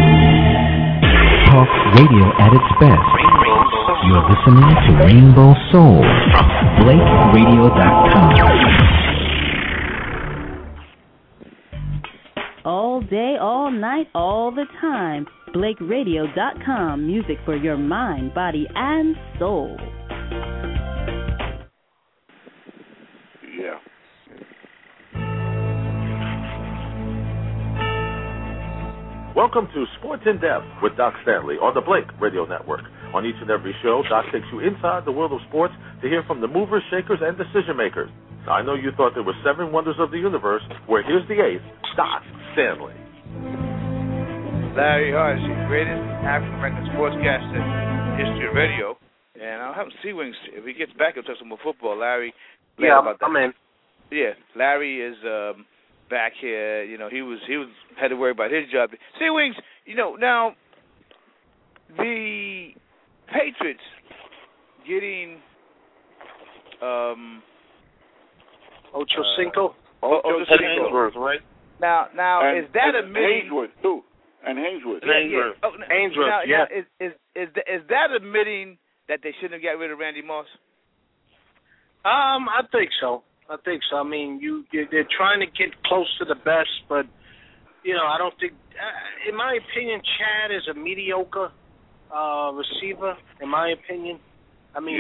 Talk radio at its best. You're listening to Rainbow Soul from BlakeRadio.com. All day, all night, all the time. BlakeRadio.com. Music for your mind, body, and soul. Yeah. Welcome to Sports in Depth with Doc Stanley on the Blake Radio Network. On each and every show, Doc takes you inside the world of sports to hear from the movers, shakers, and decision makers. Now, I know you thought there were 7 wonders of the universe. Well, here's the 8th, Doc Stanley. Larry Hart is the greatest African-American sportscaster in history of radio. And I'll have Sea Wings, if he gets back, he'll talk some more football. Larry, about that. I'm in. Yeah, Larry is back here. You know, he had to worry about his job. Sea Wings, you know, now the Patriots getting Ocho Cinco. Hainsworth, right? Now and, is that and admitting Hainsworth too? And Hainsworth. Hainsworth. Oh, Hainsworth. Now, yeah. Is that admitting that they shouldn't have got rid of Randy Moss? I think so. I mean, they're trying to get close to the best, but you know, I don't think. In my opinion, Chad is a mediocre receiver. In my opinion, I mean,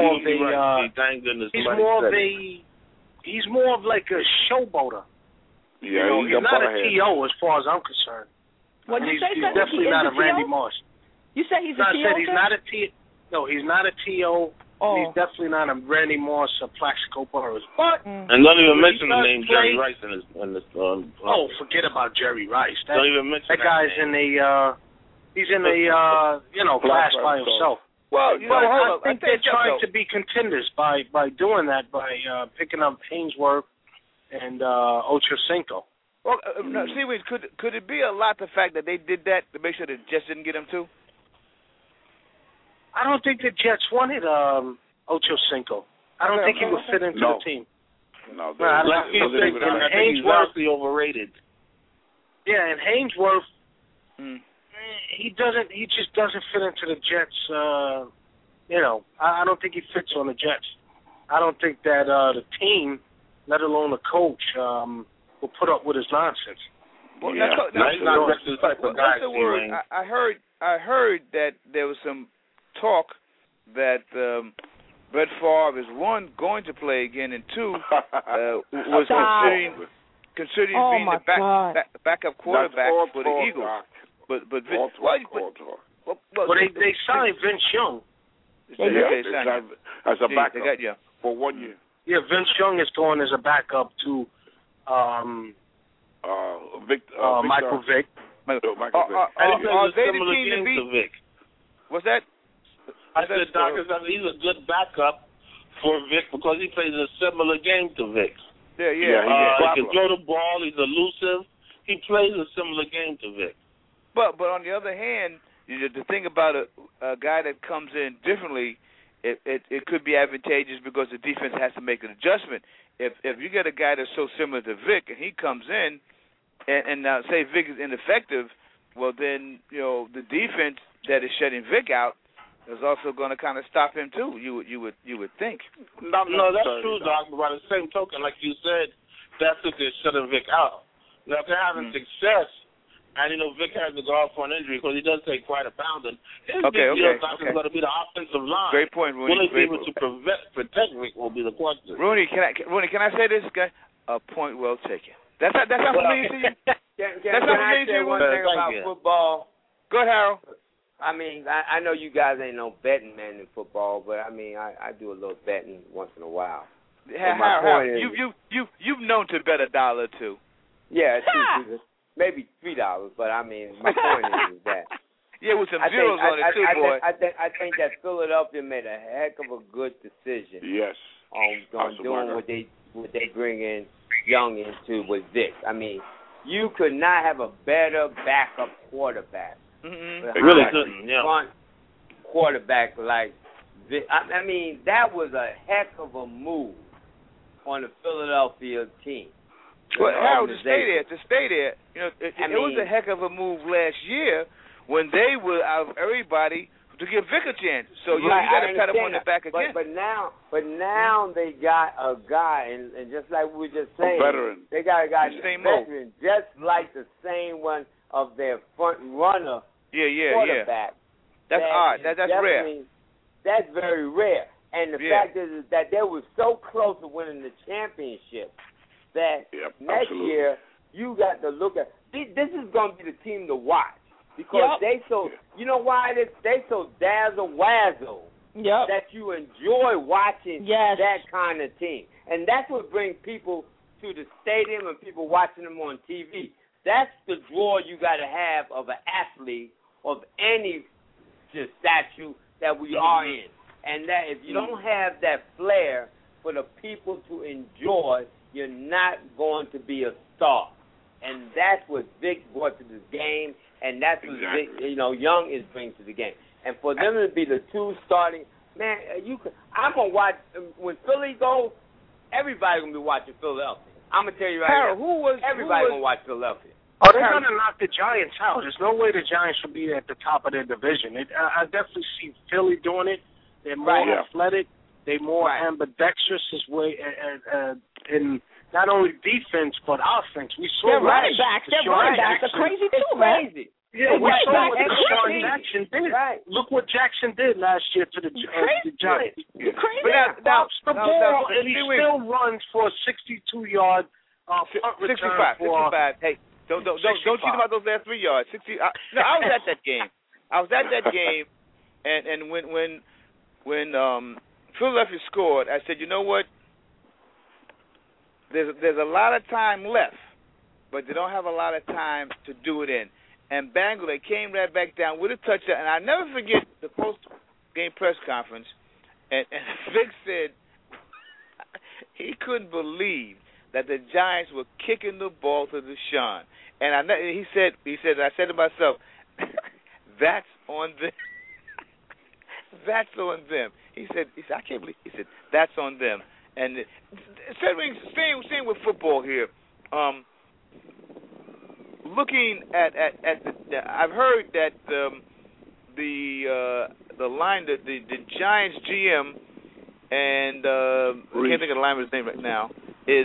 he's more of like a showboater. Yeah, you know, he's not a T.O. as far as I'm concerned. What did you say? He's definitely not a Randy Moss. You said he's a T.O.? I said he's not a T.O. No, he's not a T.O. Oh. He's definitely not a Randy Moss or Plaxico Burress. But and don't even mention the name Jerry Rice in this. Forget about Jerry Rice. Don't even mention that guy's name. He's in a class by himself. Well, I think they're trying to be contenders by doing that, by picking up Hainsworth and Ocho Cinco. Well, see, could it be a lot the fact that they did that to make sure the Jets didn't get him too? I don't think the Jets wanted Ocho Cinco. I don't think he would fit into the team. No, I think he's vastly overrated. Yeah, and Hainsworth, he just doesn't fit into the Jets. I don't think he fits on the Jets. I don't think that the team, let alone the coach, will put up with his nonsense. Well, he's not the type of guy. I heard that there was some talk that Brett Favre is, one, going to play again, and two, was considering being the backup quarterback for the Eagles. But they signed Vince Young. As a backup for 1 year. Yeah, Vince Young is going as a backup to Michael Vick. Are they the team to beat? What's that? I said, Doc, he's a good backup for Vic because he plays a similar game to Vic. Yeah. He can throw the ball. He's elusive. He plays a similar game to Vic. But on the other hand, the thing about a guy that comes in differently, it could be advantageous because the defense has to make an adjustment. If you get a guy that's so similar to Vic and he comes in and now say Vic is ineffective, well then the defense that is shutting Vic out is also going to kind of stop him too. You would think. No, that's true, Doc. But by the same token, like you said, that's if they're shutting Vic out. Now, if they're having success, and Vic has to go out for an injury because he does take quite a pounding. His big deal is going to be the offensive line. Great point, Rooney. Will he be able to protect Vic? Will be the question. Rooney, can I say this, guy? A point well taken. That's how familiar to you. Can I say one thing about football? Go ahead, Harold. I mean, I know you guys ain't no betting man in football, but I mean, I do a little betting once in a while. Harold, you've known to bet $1 or $2. Yeah, maybe $3, but I mean, my point is that. Yeah, with some zeros on it too, boy. I think that Philadelphia made a heck of a good decision. Yes. on doing what they bring in Young into with Vic. I mean, you could not have a better backup quarterback. Mm-hmm. Really couldn't. Yeah. Front quarterback like Vic. I mean, that was a heck of a move on the Philadelphia team. Well, Harold, to stay there, you know, it was a heck of a move last year when they were out of everybody to give Vic a chance. So you got to pat him on the back again. But now they got a guy, and just like we were just saying, a veteran. They got a guy, veteran, just like the same one of their front runner quarterback. That's odd. That's rare. That's very rare. And the fact is that they were so close to winning the championship that next year you got to look at. This is going to be the team to watch. Because they so, you know why they so dazzle-wazzle that you enjoy watching that kind of team. And that's what brings people to the stadium and people watching them on TV. That's the draw you got to have of an athlete of any statue that we are in. And that if you don't have that flair for the people to enjoy, you're not going to be a star. And that's what Vic brought to this game. And that's what Young is bringing to the game. And for them to be the two starting, man, I'm going to watch. When Philly goes, everybody's going to be watching Philadelphia. I'm going to tell you right now. Everybody's going to watch Philadelia. Oh, they're going to knock the Giants out. There's no way the Giants will be at the top of their division. I definitely see Philly doing it. They're more athletic. They're more ambidextrous in not only defense but offense. We saw their running backs. Their running backs are crazy too, man. Yeah, we saw what Deshaun Jackson did. Right. Look what Jackson did last year to the Giants. You're crazy. But now, the ball, and he still runs for a 62-yard punt return. 65. Hey, don't cheat about those last 3 yards. 60. I was at that game. And when Philadelphia scored, I said, you know what? There's a lot of time left, but they don't have a lot of time to do it in. And Bengal, they came right back down with a touchdown. And I never forget the post-game press conference, and Vic said he couldn't believe that the Giants were kicking the ball to Deshaun. And he said, I said to myself, that's on them. That's on them. He said, I can't believe. He said, that's on them. And staying with football here, looking at I've heard that the line that the Giants GM and I can't think of the lineman's name right now is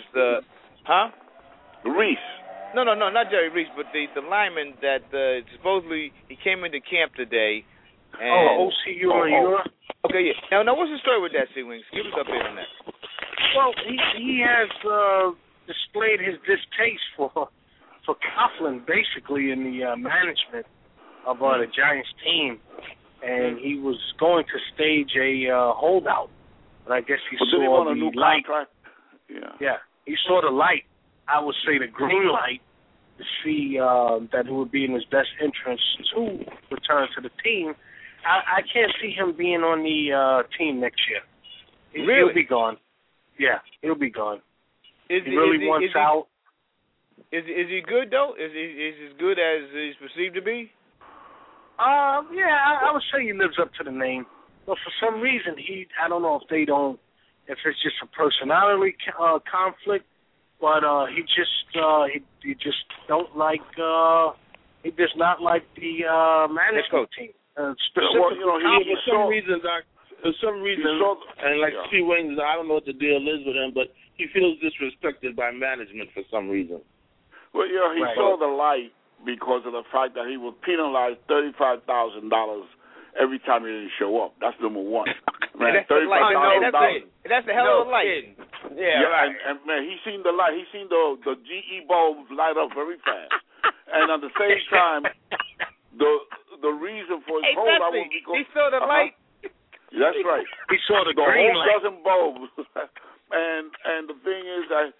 Reese. No, not Jerry Reese, but the lineman that supposedly he came into camp today. And, OCU Ura. Okay, yeah. Now, what's the story with that, C-Wings? Give us up here on that. Well, he has displayed his distaste for Coughlin, basically, in the management of the Giants team, and he was going to stage a holdout, but I guess he saw the light. Yeah, he saw the light. I would say the green light to see that it would be in his best interest to return to the team. I can't see him being on the team next year. He'll be gone. Yeah, he'll be gone. He wants out. Is he good though? Is he as good as he's perceived to be? Yeah, I would say he lives up to the name. But for some reason, I don't know if it's just a personality conflict, but he just don't like. He does not like the management team. Specifically, for some reason, and like C. Wayne, I don't know what the deal is with him, but he feels disrespected by management for some reason. Well, he saw the light because of the fact that he was penalized $35,000 every time he didn't show up. That's number one. Man, $35,000. That's a hell of a light. Yeah, right. And man, he seen the light. He seen the GE bulbs light up very fast. And at the same time, the reason for his holdout was because he saw the light. That's right. He saw the green light. Dozen bulbs. and the thing is that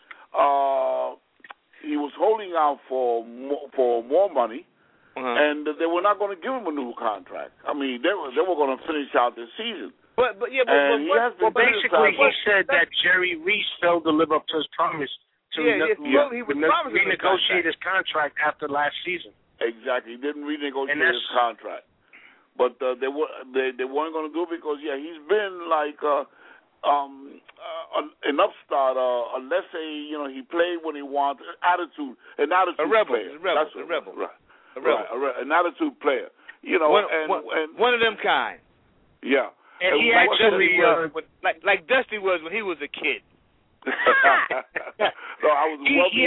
he was holding out for more money, and they were not going to give him a new contract. I mean, they were going to finish out the season. But basically he said that Jerry Reese failed to live up to his promise to renegotiate his contract after last season. Exactly, he didn't renegotiate his contract. But they weren't going to do it because he's been like an upstart, let's say he played when he wants, an attitude player. A rebel. Right, an attitude player. One of them kind. Yeah. And he actually like Dusty was when he was a kid. He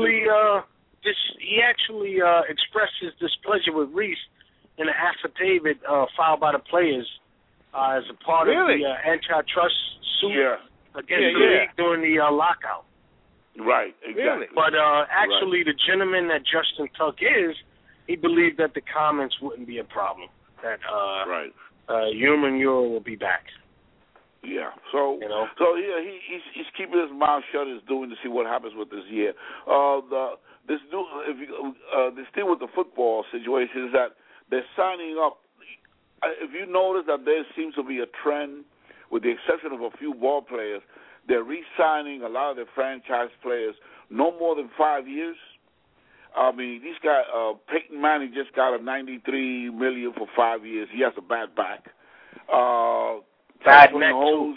actually expressed his displeasure with Reese in an affidavit filed by the players as a part of the antitrust suit against the league during the lockout. Right, exactly. But actually, the gentleman that Justin Tuck is, he believed that the comments wouldn't be a problem. That Human Euro will be back. Yeah. So he's keeping his mouth shut. He's doing to see what happens with this year. This thing with the football situation is that they're signing up. If you notice that there seems to be a trend, with the exception of a few ball players, they're re-signing a lot of their franchise players no more than 5 years. I mean, these guys, Peyton Manning just got a $93 million for 5 years. He has a bad back. Bad neck too.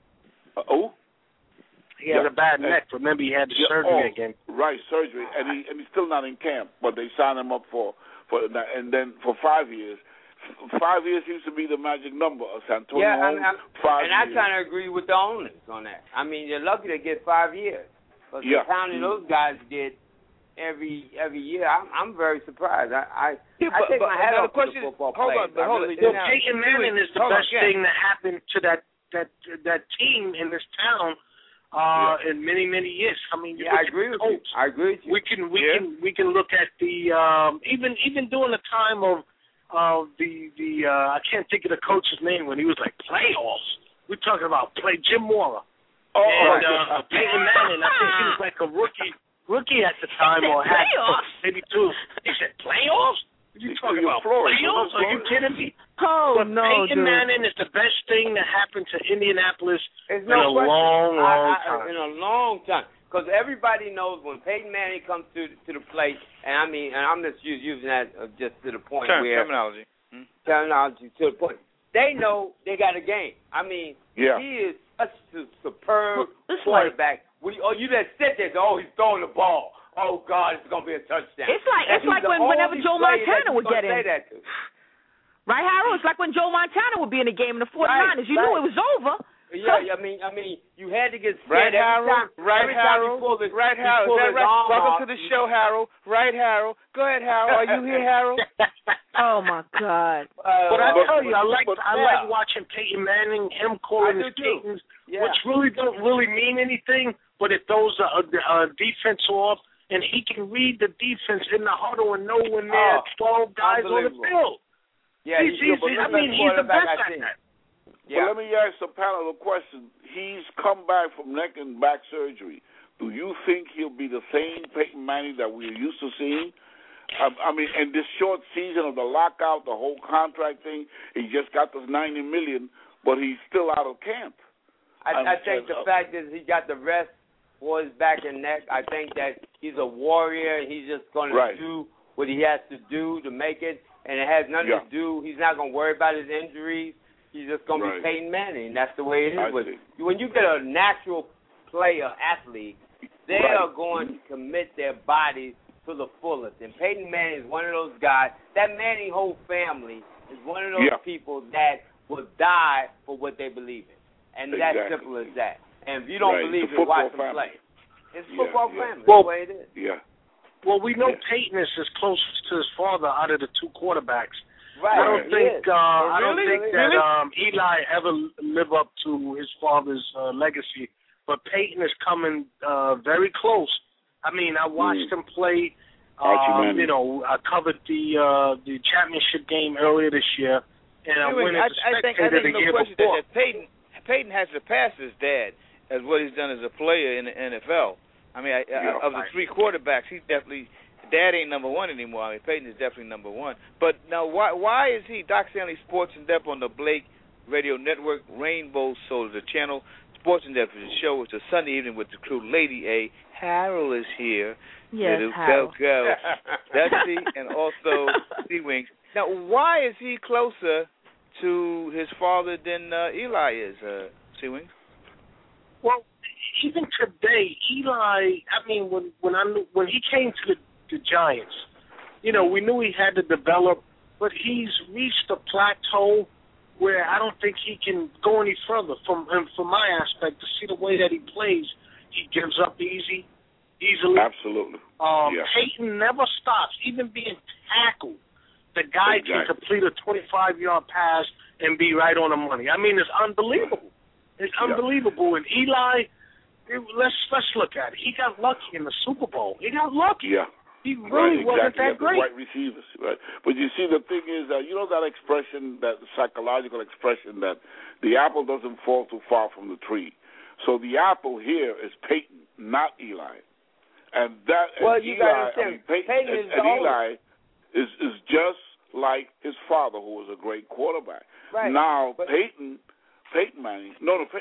He has a bad neck. Remember, he had the surgery again. Right, surgery, and he's still not in camp. But they signed him up for that, and then for 5 years. 5 years seems to be the magic number. Santonio Holmes, 5 years. And I kind of agree with the owners on that. I mean, they're lucky to get 5 years. But the pounding those guys get every year, I'm very surprised. I take my hat off to the football players. Hold on. Peyton Manning is the best thing that happened to that team in this town in many years. I mean, I agree with you. I agree with you. We can look at the even during the time of the I can't think of the coach's name when he was like playoffs. We're talking about Jim Mora. Peyton Manning. I think he was like a rookie at the time, or had maybe two. He said playoffs. What are you talking about? Playoffs? Are you kidding me? Oh, no, Peyton Manning is the best thing that happened to Indianapolis in a long time. In a long time. Because everybody knows when Peyton Manning comes to the plate, and I mean, and I'm just using that just to the point terminology to the point. They know they got a game. I mean, he is such a superb quarterback. You just sit there and say, he's throwing the ball. Oh, God, it's going to be a touchdown. It's like whenever Joe Montana would get in. Right, Harold? It's like when Joe Montana would be in a game in the 49ers. You knew it was over. Yeah, I mean, you had to get scared Harold. Right, Harold. Is that right? Welcome to the show, Harold. Right, Harold. Go ahead, Harold. Are you here, Harold? Oh my God! But I tell you, I like watching Peyton Manning, him calling his games, which really don't really mean anything, but it throws a defense off, and he can read the defense in the huddle and know when there are 12 guys on the field. Yeah, he's the best at that. Yeah. Well, let me ask the panel a question. He's come back from neck and back surgery. Do you think he'll be the same Peyton Manning that we're used to seeing? I mean, in this short season of the lockout, the whole contract thing, he just got this $90 million, but he's still out of camp. I think the fact is he got the rest for his back and neck. I think that he's a warrior. He's just going to do what he has to do to make it, and it has nothing to do. He's not going to worry about his injuries. He's just going to be Peyton Manning. That's the way it is. When you get a natural player, athlete, they are going to commit their bodies to the fullest. And Peyton Manning is one of those guys. That Manning whole family is one of those people that will die for what they believe in. And that's simple as that. And if you don't believe it, watch them play. It's football family. That's the way it is. Yeah. Well, we know Peyton is as close to his father out of the two quarterbacks. Right. I don't think that Eli ever lived up to his father's legacy, but Peyton is coming very close. I mean, I watched him play. I covered the championship game earlier this year, and I went as a spectator the year before. That Peyton has surpassed his dad as what he's done as a player in the NFL. I mean, of the three quarterbacks, he's definitely. Dad ain't number one anymore. I mean, Peyton is definitely number one. But now, why is he, Doc Stanley, Sports in Depth on the Blake Radio Network. Rainbow Soul is the channel. Sports in Depth is the show. It's a Sunday evening with the crew. Lady A. Harold is here. Yes, Harold. Dusty and also C Wings. Now, why is he closer to his father than Eli is, C Wings? Well, even today, Eli. I mean, when he came to the Giants, you know, we knew he had to develop, but he's reached a plateau where I don't think he can go any further. From my aspect, to see the way that he plays, he gives up easily. Absolutely. Peyton never stops, even being tackled. The guy can complete a 25-yard pass and be right on the money. I mean, it's unbelievable. It's unbelievable. And Eli, let's look at it. He got lucky in the Super Bowl. He got lucky. Yeah. He really wasn't that great. Right receivers, right? But you see, the thing is, you know that expression, that psychological expression that the apple doesn't fall too far from the tree. So the apple here is Peyton, not Eli. And that you Eli, got to understand, Peyton is Eli is just like his father, who was a great quarterback. Right. Now Peyton Manning.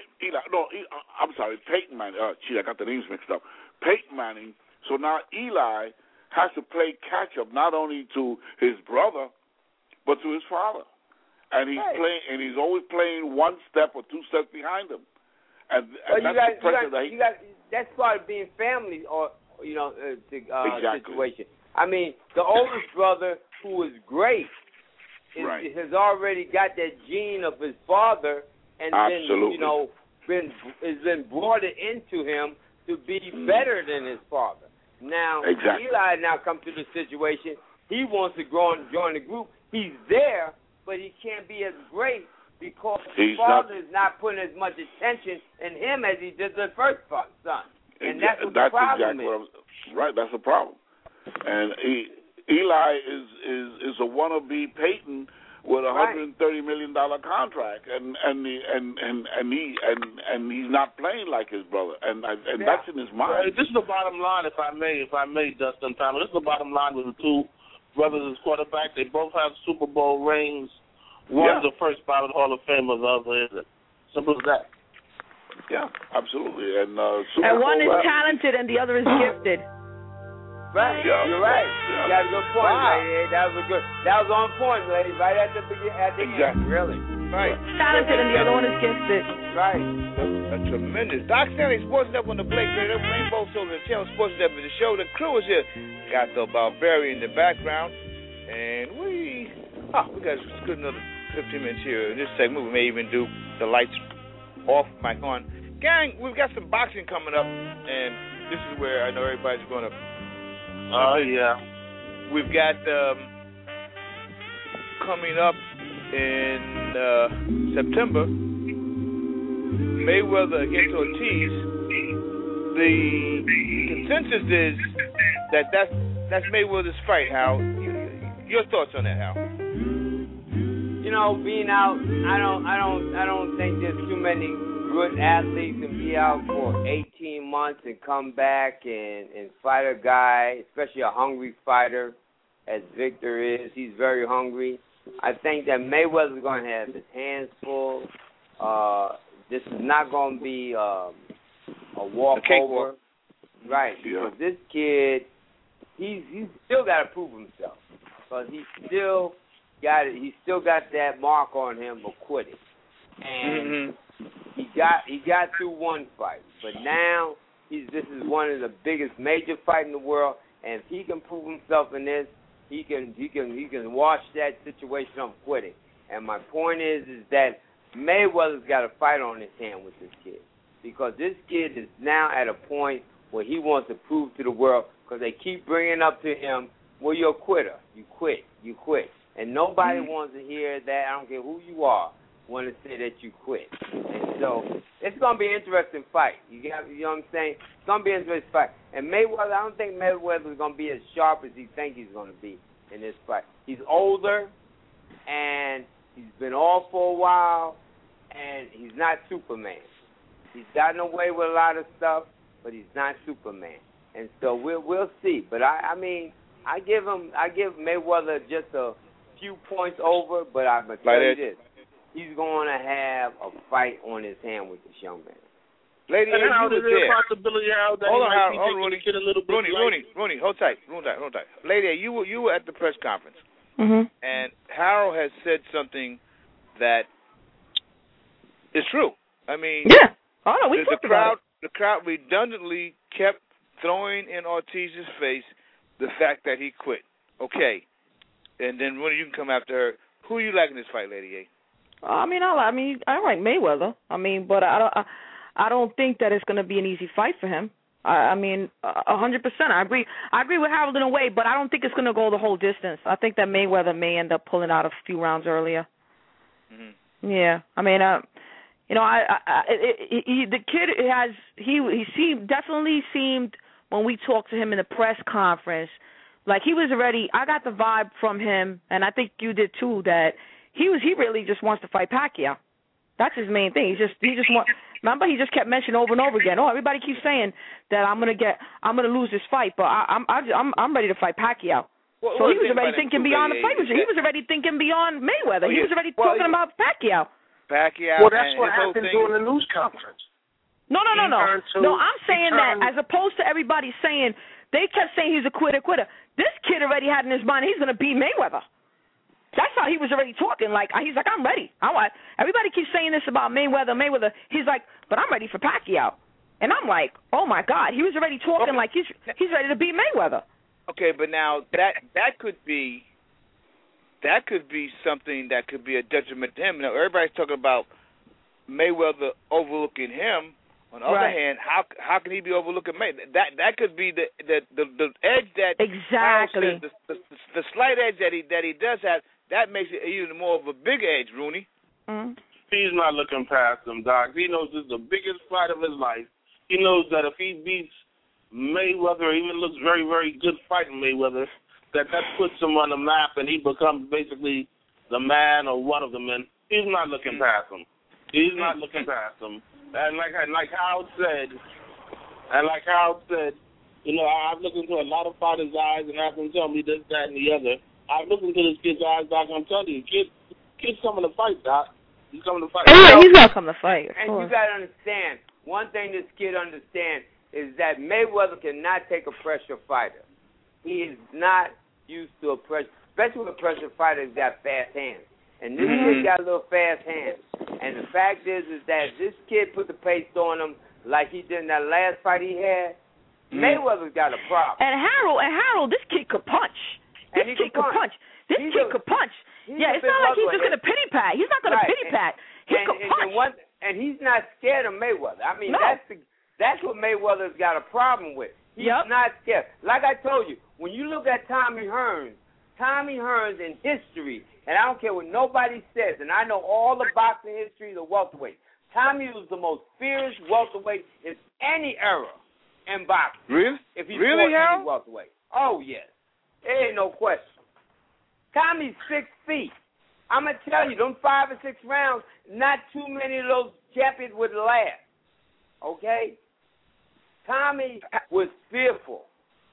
I'm sorry, Peyton Manning. I got the names mixed up. Peyton Manning. So now Eli has to play catch up not only to his brother, but to his father, and he's playing, and he's always playing one step or two steps behind him. And that's the pressure that's part of being family, or exactly. Situation. I mean, the oldest brother, who is great, has already got that gene of his father, and then has been brought into him to be better than his father. Now, Eli now comes to the situation. He wants to grow and join the group. He's there, but he can't be as great because his father is not putting as much attention in him as he did the first son. And that's what the problem is. Right, that's the problem. And Eli is a wannabe Peyton with a $130 million contract, and he's not playing like his brother, and that's in his mind. This is the bottom line, if I may, Dustin Palmer. This is the bottom line with the two brothers as quarterback. They both have Super Bowl rings. One's the first ballot Hall of Famer, the other isn't. Simple as that. Yeah, absolutely. And one is talented and the other is gifted. Right, you're right. You got a good point, lady. That was on point, lady. Right at the beginning, end, really. Right. Talented and the other one is gifted. Right. That's tremendous. Doc Stanley, Sports Up on the Blake Radio, Rainbow Soul, the channel, Sports Up is the show. The crew is here. Got the Barbarian in the background, and we got good another 15 minutes here in this segment. We may even do the lights off, mic on. Gang, we've got some boxing coming up, and this is where I know everybody's going to. We've got coming up in September, Mayweather against Ortiz. The consensus is that's Mayweather's fight. Hal, your thoughts on that, Hal? You know, being out, I don't think there's too many good athletes can be out for 18 months and come back and fight a guy, especially a hungry fighter, as Victor is. He's very hungry. I think that Mayweather's going to have his hands full. This is not going to be a walkover. Right, because this kid, he's still got to prove himself. Because he's still got that mark on him of quitting. And he got through one fight, but now this is one of the biggest major fights in the world, and if he can prove himself in this, he can wash that situation of quitting. And my point is that Mayweather's got a fight on his hand with this kid, because this kid is now at a point where he wants to prove to the world, because they keep bringing up to him, well, you're a quitter, you quit, and nobody wants to hear that. I don't care who you are, want to say that you quit. And so it's going to be an interesting fight. You know what I'm saying? It's going to be an interesting fight. And Mayweather, I don't think Mayweather is going to be as sharp as he thinks he's going to be in this fight. He's older, and he's been off for a while, and he's not Superman. He's gotten away with a lot of stuff, but he's not Superman. And so we'll see. But I mean, I give Mayweather just a few points over, but I'm going to tell you this. he's going to have a fight on his hand with this young man. Lady, and how you is were there a there. possibility how that Hold on, he might Harold. be taking a little bit Rooney, hold tight. Lady, you were at the press conference, and Harold has said something that is true. I mean, we talked about about the it. crowd redundantly kept throwing in Ortiz's face the fact that he quit. Okay, and then Rooney, you can come after her. Who are you liking this fight, Lady A? I like Mayweather. But I don't think that it's going to be an easy fight for him. 100%. I agree with Harold in a way, but I don't think it's going to go the whole distance. I think that Mayweather may end up pulling out a few rounds earlier. Mm-hmm. Yeah, the kid definitely seemed when we talked to him in the press conference, like he was already. I got the vibe from him, and I think you did too, that he really just wants to fight Pacquiao. That's his main thing. He just wants. Remember, he just kept mentioning over and over again. Oh, everybody keeps saying that I'm gonna lose this fight, but I'm ready to fight Pacquiao. So he was already thinking beyond the fight. He was already thinking beyond Mayweather. He was already talking about Pacquiao. Well, that's what happened during the news conference. No. I'm saying that as opposed to everybody saying, they kept saying he's a quitter. This kid already had in his mind he's gonna beat Mayweather. That's how he was already talking. He's like, I'm ready. Everybody keeps saying this about Mayweather. He's like, but I'm ready for Pacquiao. And I'm like, oh my God, he was already talking like he's ready to beat Mayweather. Okay, but now that could be something that could be a detriment to him. Now everybody's talking about Mayweather overlooking him. On the other hand, how can he be overlooking Mayweather? That could be the edge that exactly the slight edge that he does have. That makes it even more of a big edge, Rooney. Mm-hmm. He's not looking past him, Doc. He knows this is the biggest fight of his life. He knows that if he beats Mayweather, or even looks very, very good fighting Mayweather, that puts him on the map and he becomes basically the man or one of the men. He's not looking past him. He's not looking past him. And like Harold said, I've looked into a lot of fighters' eyes and asked them to tell me this, that, and the other. I've looked into this kid's eyes, Doc, and I'm telling you, kid's coming to fight, Doc. He's coming to fight. Yeah, he's going to come to fight. And you got to understand, one thing this kid understands is that Mayweather cannot take a pressure fighter. He is not used to a pressure, especially with a pressure fighter who's got fast hands. And this kid got a little fast hands. And the fact is that this kid put the pace on him like he did in that last fight he had. Mayweather's got a problem. And Harold, this kid could punch. This kid could punch. Yeah, it's not like he's just going to pity pat. He's not going to pity pat. He could punch. And he's not scared of Mayweather. I mean, that's what Mayweather's got a problem with. He's not scared. Like I told you, when you look at Tommy Hearns in history, and I don't care what nobody says, and I know all the boxing history of the welterweight, Tommy was the most fierce welterweight in any era in boxing. Really? If he fought any welterweight. Oh, yes. There ain't no question. Tommy's 6 feet. I'm going to tell you, them 5 or 6 rounds, not too many of those champions would last. Okay? Tommy was fearful.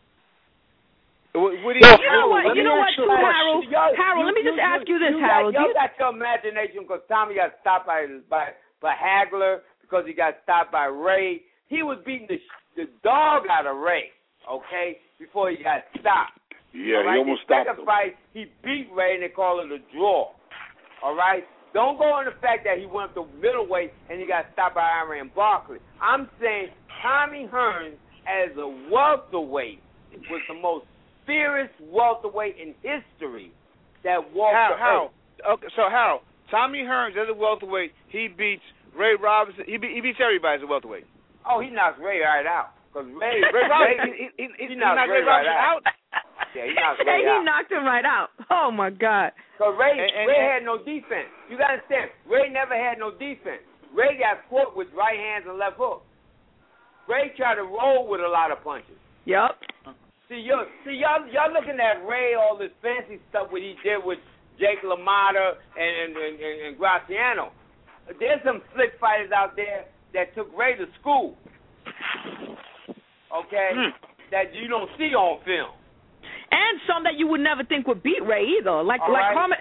You know what, too, Harold? Harold, let me just ask you this, Harold. You got your imagination because Tommy got stopped by Hagler, because he got stopped by Ray. He was beating the dog out of Ray, okay, before he got stopped. Yeah, right? he almost stopped him. The second fight, he beat Ray, and they call it a draw. All right? Don't go on the fact that he went up to middleweight and he got stopped by Iran Barkley. I'm saying Tommy Hearns, as a welterweight, was the most fierce welterweight in history that walked the earth. Okay, so Harold, Tommy Hearns, as a welterweight, he beats Ray Robinson. He beats everybody as a welterweight. Oh, he knocks Ray right out. Because Ray Robinson, he knocked Ray Robinson out. Yeah, he knocked Ray out. He knocked him right out. Oh, my God. Because Ray had no defense. You got to understand, Ray never had no defense. Ray got fought with right hands and left hook. Ray tried to roll with a lot of punches. Yep. See, y'all looking at Ray, all this fancy stuff what he did with Jake LaMotta and Graciano. There's some slick fighters out there that took Ray to school. Okay? That you don't see on film. And and some that you would never think would beat Ray either. Like Carmen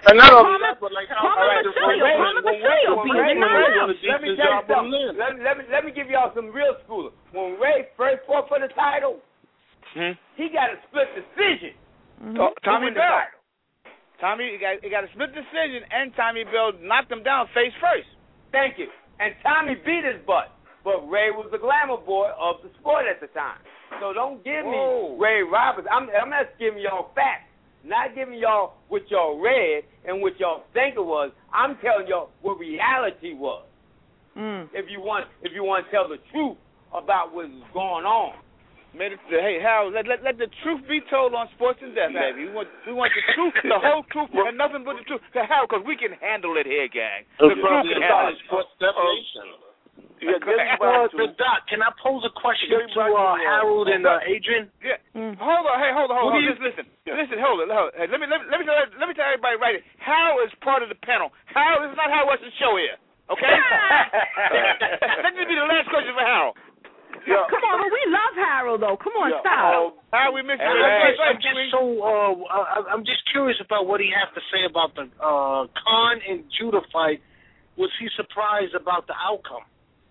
Basilio beat him in 9 rounds. Let me give y'all some real schoolers. When Ray first fought for the title, he got a split decision. Tommy Bell. Tommy, he got a split decision, and Tommy Bell knocked him down face first. Thank you. And Tommy beat his butt, but Ray was the glamour boy of the sport at the time. So don't give me Ray Roberts. I'm just giving y'all facts, not giving y'all what y'all read and what y'all think it was. I'm telling y'all what reality was. If you want to tell the truth about what's going on. Hey, Harold, let the truth be told on Sports in Depth, baby. We want the truth, the whole truth, and nothing but the truth. Harold, because we can handle it here, gang. The truth can handle it. Sports definition. Doc, can I pose a question to Harold and Adrian? Yeah. Hold on. Just listen. Hold on. Hey, let me tell everybody right here. Harold is part of the panel. Harold, this is not Harold Western's show here. Okay? Let this be the last question for Harold. Yeah. Come on, we love Harold though. Come on, stop. How we miss you? I'm just curious about what he has to say about the Khan and Judah fight. Was he surprised about the outcome?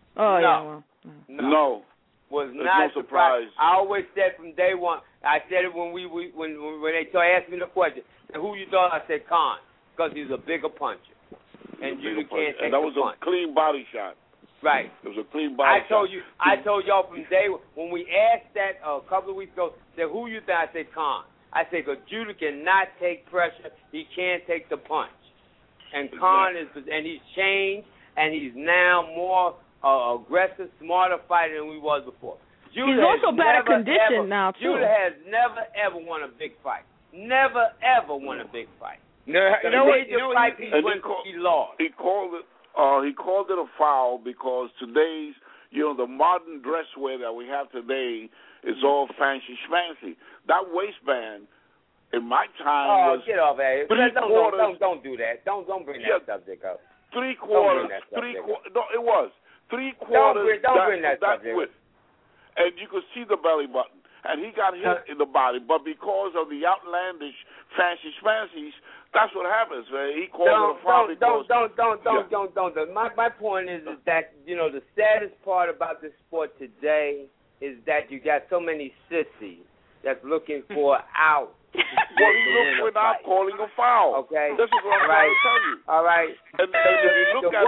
No. Was not surprised. I always said from day one. I said it when they asked me the question. Who you thought? I said Khan, because he's a bigger puncher, and Judah can't take the punch. And that was a clean body shot. Right. It was a clean body shot. I told y'all from day one, when we asked that a couple of weeks ago, said who you think? I said Khan. I said because Judah cannot take pressure, he can't take the punch, and Khan he's changed, and he's now more aggressive, smarter fighter than we was before. Judah he's also better conditioned now too. Judah has never ever won a big fight. Never ever won a big fight. He lost. He called it a foul because today's, the modern dress wear that we have today is all fancy schmancy. That waistband, in my time, was get off, Abe. Don't do that. Don't bring that subject up. Three quarters. No, it was 3/4. Don't bring that subject up. And you could see the belly button. And he got hit in the body, but because of the outlandish fancy schmancies, that's what happens, man. He called it a foul because... Don't. My point is that, the saddest part about this sport today is that you got so many sissies that's looking for out. Well, he looked without calling a foul. Okay. This is what I'm trying to tell you. All right. And if you look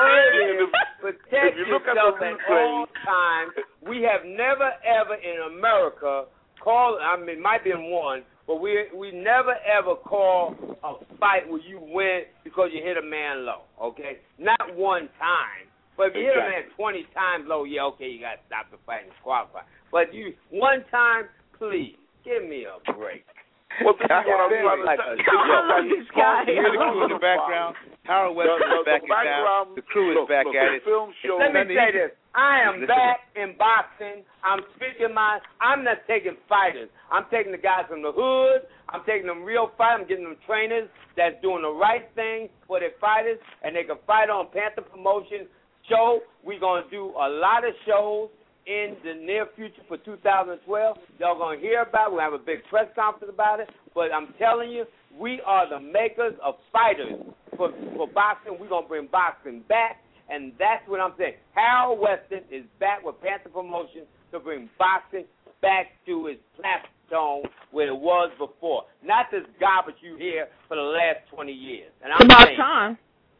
protect yourself at all times. We have never, ever in America might be in one, but we never ever call a fight where you win because you hit a man low, okay? Not one time. But if you hit a man 20 times low, okay, you got to stop the fight and disqualify. But one time, please, give me a break. Well, this is what I'm trying to say. I love this guy. You hear the crew in the background. Harold Western is back in town. The crew is back at it. Let me say this. I am back in boxing. I'm speaking I'm not taking fighters. I'm taking the guys from the hood. I'm taking them real fighters. I'm getting them trainers that's doing the right thing for their fighters, and they can fight on Panther Promotions show. We're going to do a lot of shows in the near future for 2012. Y'all going to hear about it. We'll have a big press conference about it. But I'm telling you, we are the makers of fighters for boxing. We're going to bring boxing back. And that's what I'm saying. Harold Weston is back with Panther Promotions to bring boxing back to its platform where it was before. Not this garbage you hear for the last 20 years. And it's about time.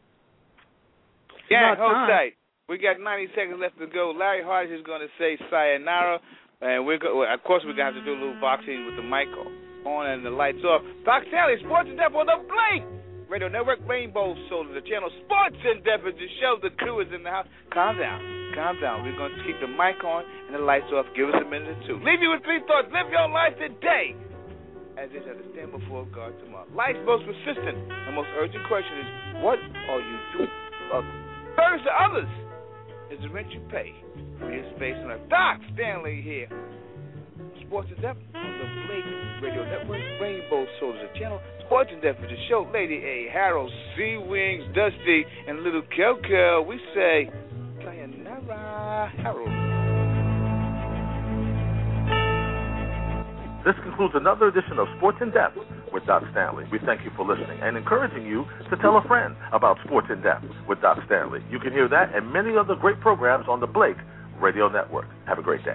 Yeah, hold tight. We got 90 seconds left to go. Larry Hodge is going to say sayonara. And of course, we're going to have to do a little boxing with the mic on and the lights off. Doc Stanley, Sports in Depth on the Blake Radio Network, Rainbow Soul, the channel. Sports in Depth is the show. The crew is in the house. Calm down. We're going to keep the mic on and the lights off. Give us a minute or two. Leave you with 3 thoughts. Live your life today as if you have to stand before God tomorrow. Life's most persistent and most urgent question is, what are you doing? First to others is the rent you pay for your space on earth. Doc Stanley here. Sports in Depth on the Blake Radio Network, Rainbow Soul is the channel. Sports in Depth is the show. Lady A, Harold, Sea Wings, Dusty, and Little Coco. We say, sayonara, Harold. This concludes another edition of Sports in Depth with Doc Stanley. We thank you for listening and encouraging you to tell a friend about Sports in Depth with Doc Stanley. You can hear that and many other great programs on the Blake Radio Network. Have a great day.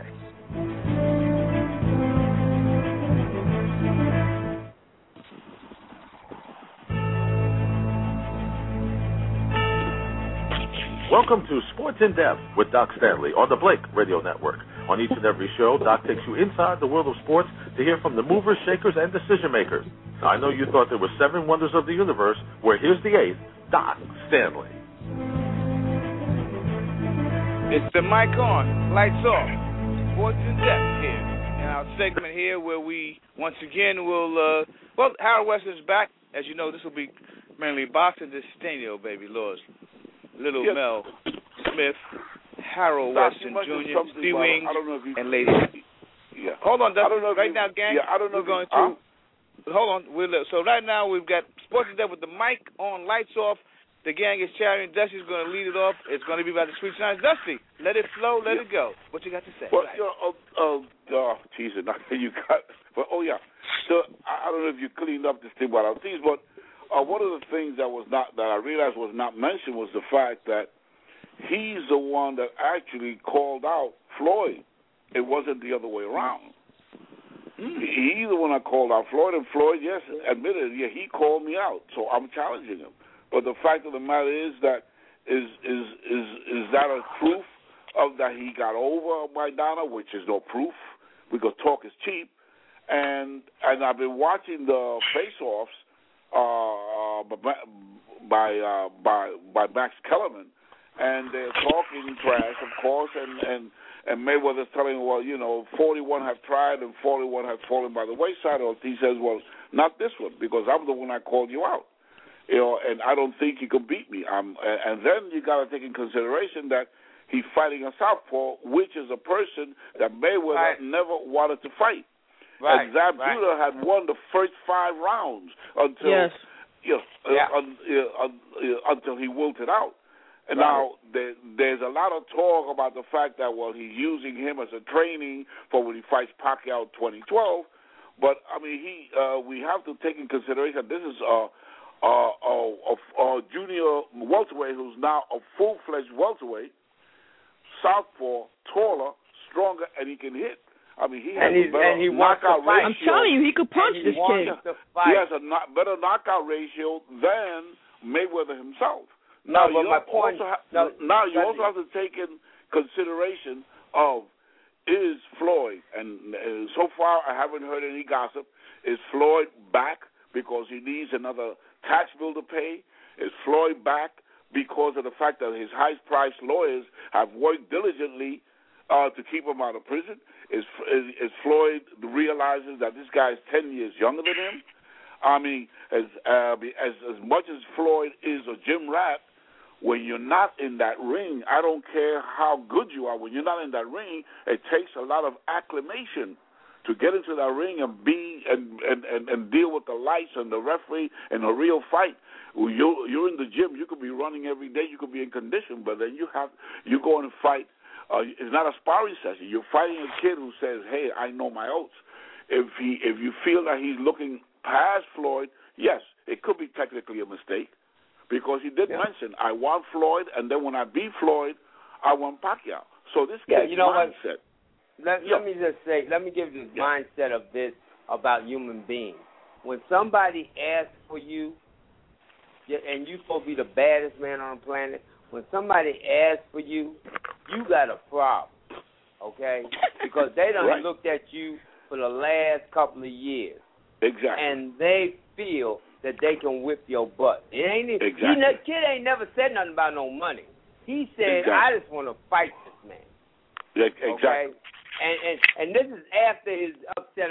Welcome to Sports in Depth with Doc Stanley on the Blake Radio Network. On each and every show, Doc takes you inside the world of sports to hear from the movers, shakers, and decision makers. Now, I know you thought there were 7 wonders of the universe. Well, here's the 8th, Doc Stanley. It's the mic on, lights off, Sports in Depth here. And our segment here where we, once again, will, Harold Weston's back. As you know, this will be mainly boxing, Destino, baby, Lord. Little yes. Mel Smith, Harold Weston Jr., Steve Wings, and Lady. Yeah. Hold on, Dustin. Right now, gang, I don't know we're going to. Hold on. So right now we've got Sports in Depth with the mic on, lights off. The gang is chatting. Dusty's going to lead it off. It's going to be by the Sweet Sounds. Dusty, let it flow, let it go. What you got to say? Well, Jesus, you got. But So I don't know if you cleaned up this thing while I was teased, but. One of the things that I realized was not mentioned was the fact that he's the one that actually called out Floyd. It wasn't the other way around. He's the one that called out Floyd, and Floyd, yes, admitted, he called me out. So I'm challenging him. But the fact of the matter is that is that a proof of that he got over Maidana, which is no proof because talk is cheap. And I've been watching the face-offs. By Max Kellerman, and they're talking trash, of course, and Mayweather's telling him, 41 have tried and 41 have fallen by the wayside. Or he says, well, not this one, because I'm the one that called you out, and I don't think you can beat me. And then you got to take in consideration that he's fighting a southpaw, which is a person that Mayweather never wanted to fight. Right, and Zab Judah had won the first 5 rounds until until he wilted out. And now there's a lot of talk about the fact that he's using him as a training for when he fights Pacquiao 2012. But I mean, we have to take in consideration this is a junior welterweight who's now a full-fledged welterweight, southpaw, taller, stronger, and he can hit. I mean, he has a better knockout ratio. I'm telling you, he could punch this kid. He has a better knockout ratio than Mayweather himself. You also have to take in consideration of is Floyd, and so far I haven't heard any gossip, is Floyd back because he needs another tax bill to pay? Is Floyd back because of the fact that his high-priced lawyers have worked diligently to keep him out of prison? Is Floyd realizes that this guy is 10 years younger than him? I mean, as much as Floyd is a gym rat, when you're not in that ring, I don't care how good you are. When you're not in that ring, it takes a lot of acclimation to get into that ring and be and deal with the lights and the referee in a real fight. You're in the gym. You could be running every day. You could be in condition, but then you go and fight. It's not a sparring session. You're fighting a kid who says, "Hey, I know my oats." If you feel that he's looking past Floyd, yes, it could be technically a mistake, because he did mention, "I want Floyd, and then when I beat Floyd, I want Pacquiao." So this kid's mindset. Let me just say, let me give you the mindset of this about human beings. When somebody asks for you, and you're supposed to be the baddest man on the planet, when somebody asks for you, you got a problem, okay? Because they done looked at you for the last couple of years. Exactly. And they feel that they can whip your butt. It ain't kid ain't never said nothing about no money. He said, I just want to fight this man. Yeah, exactly. Okay? And this is after his upset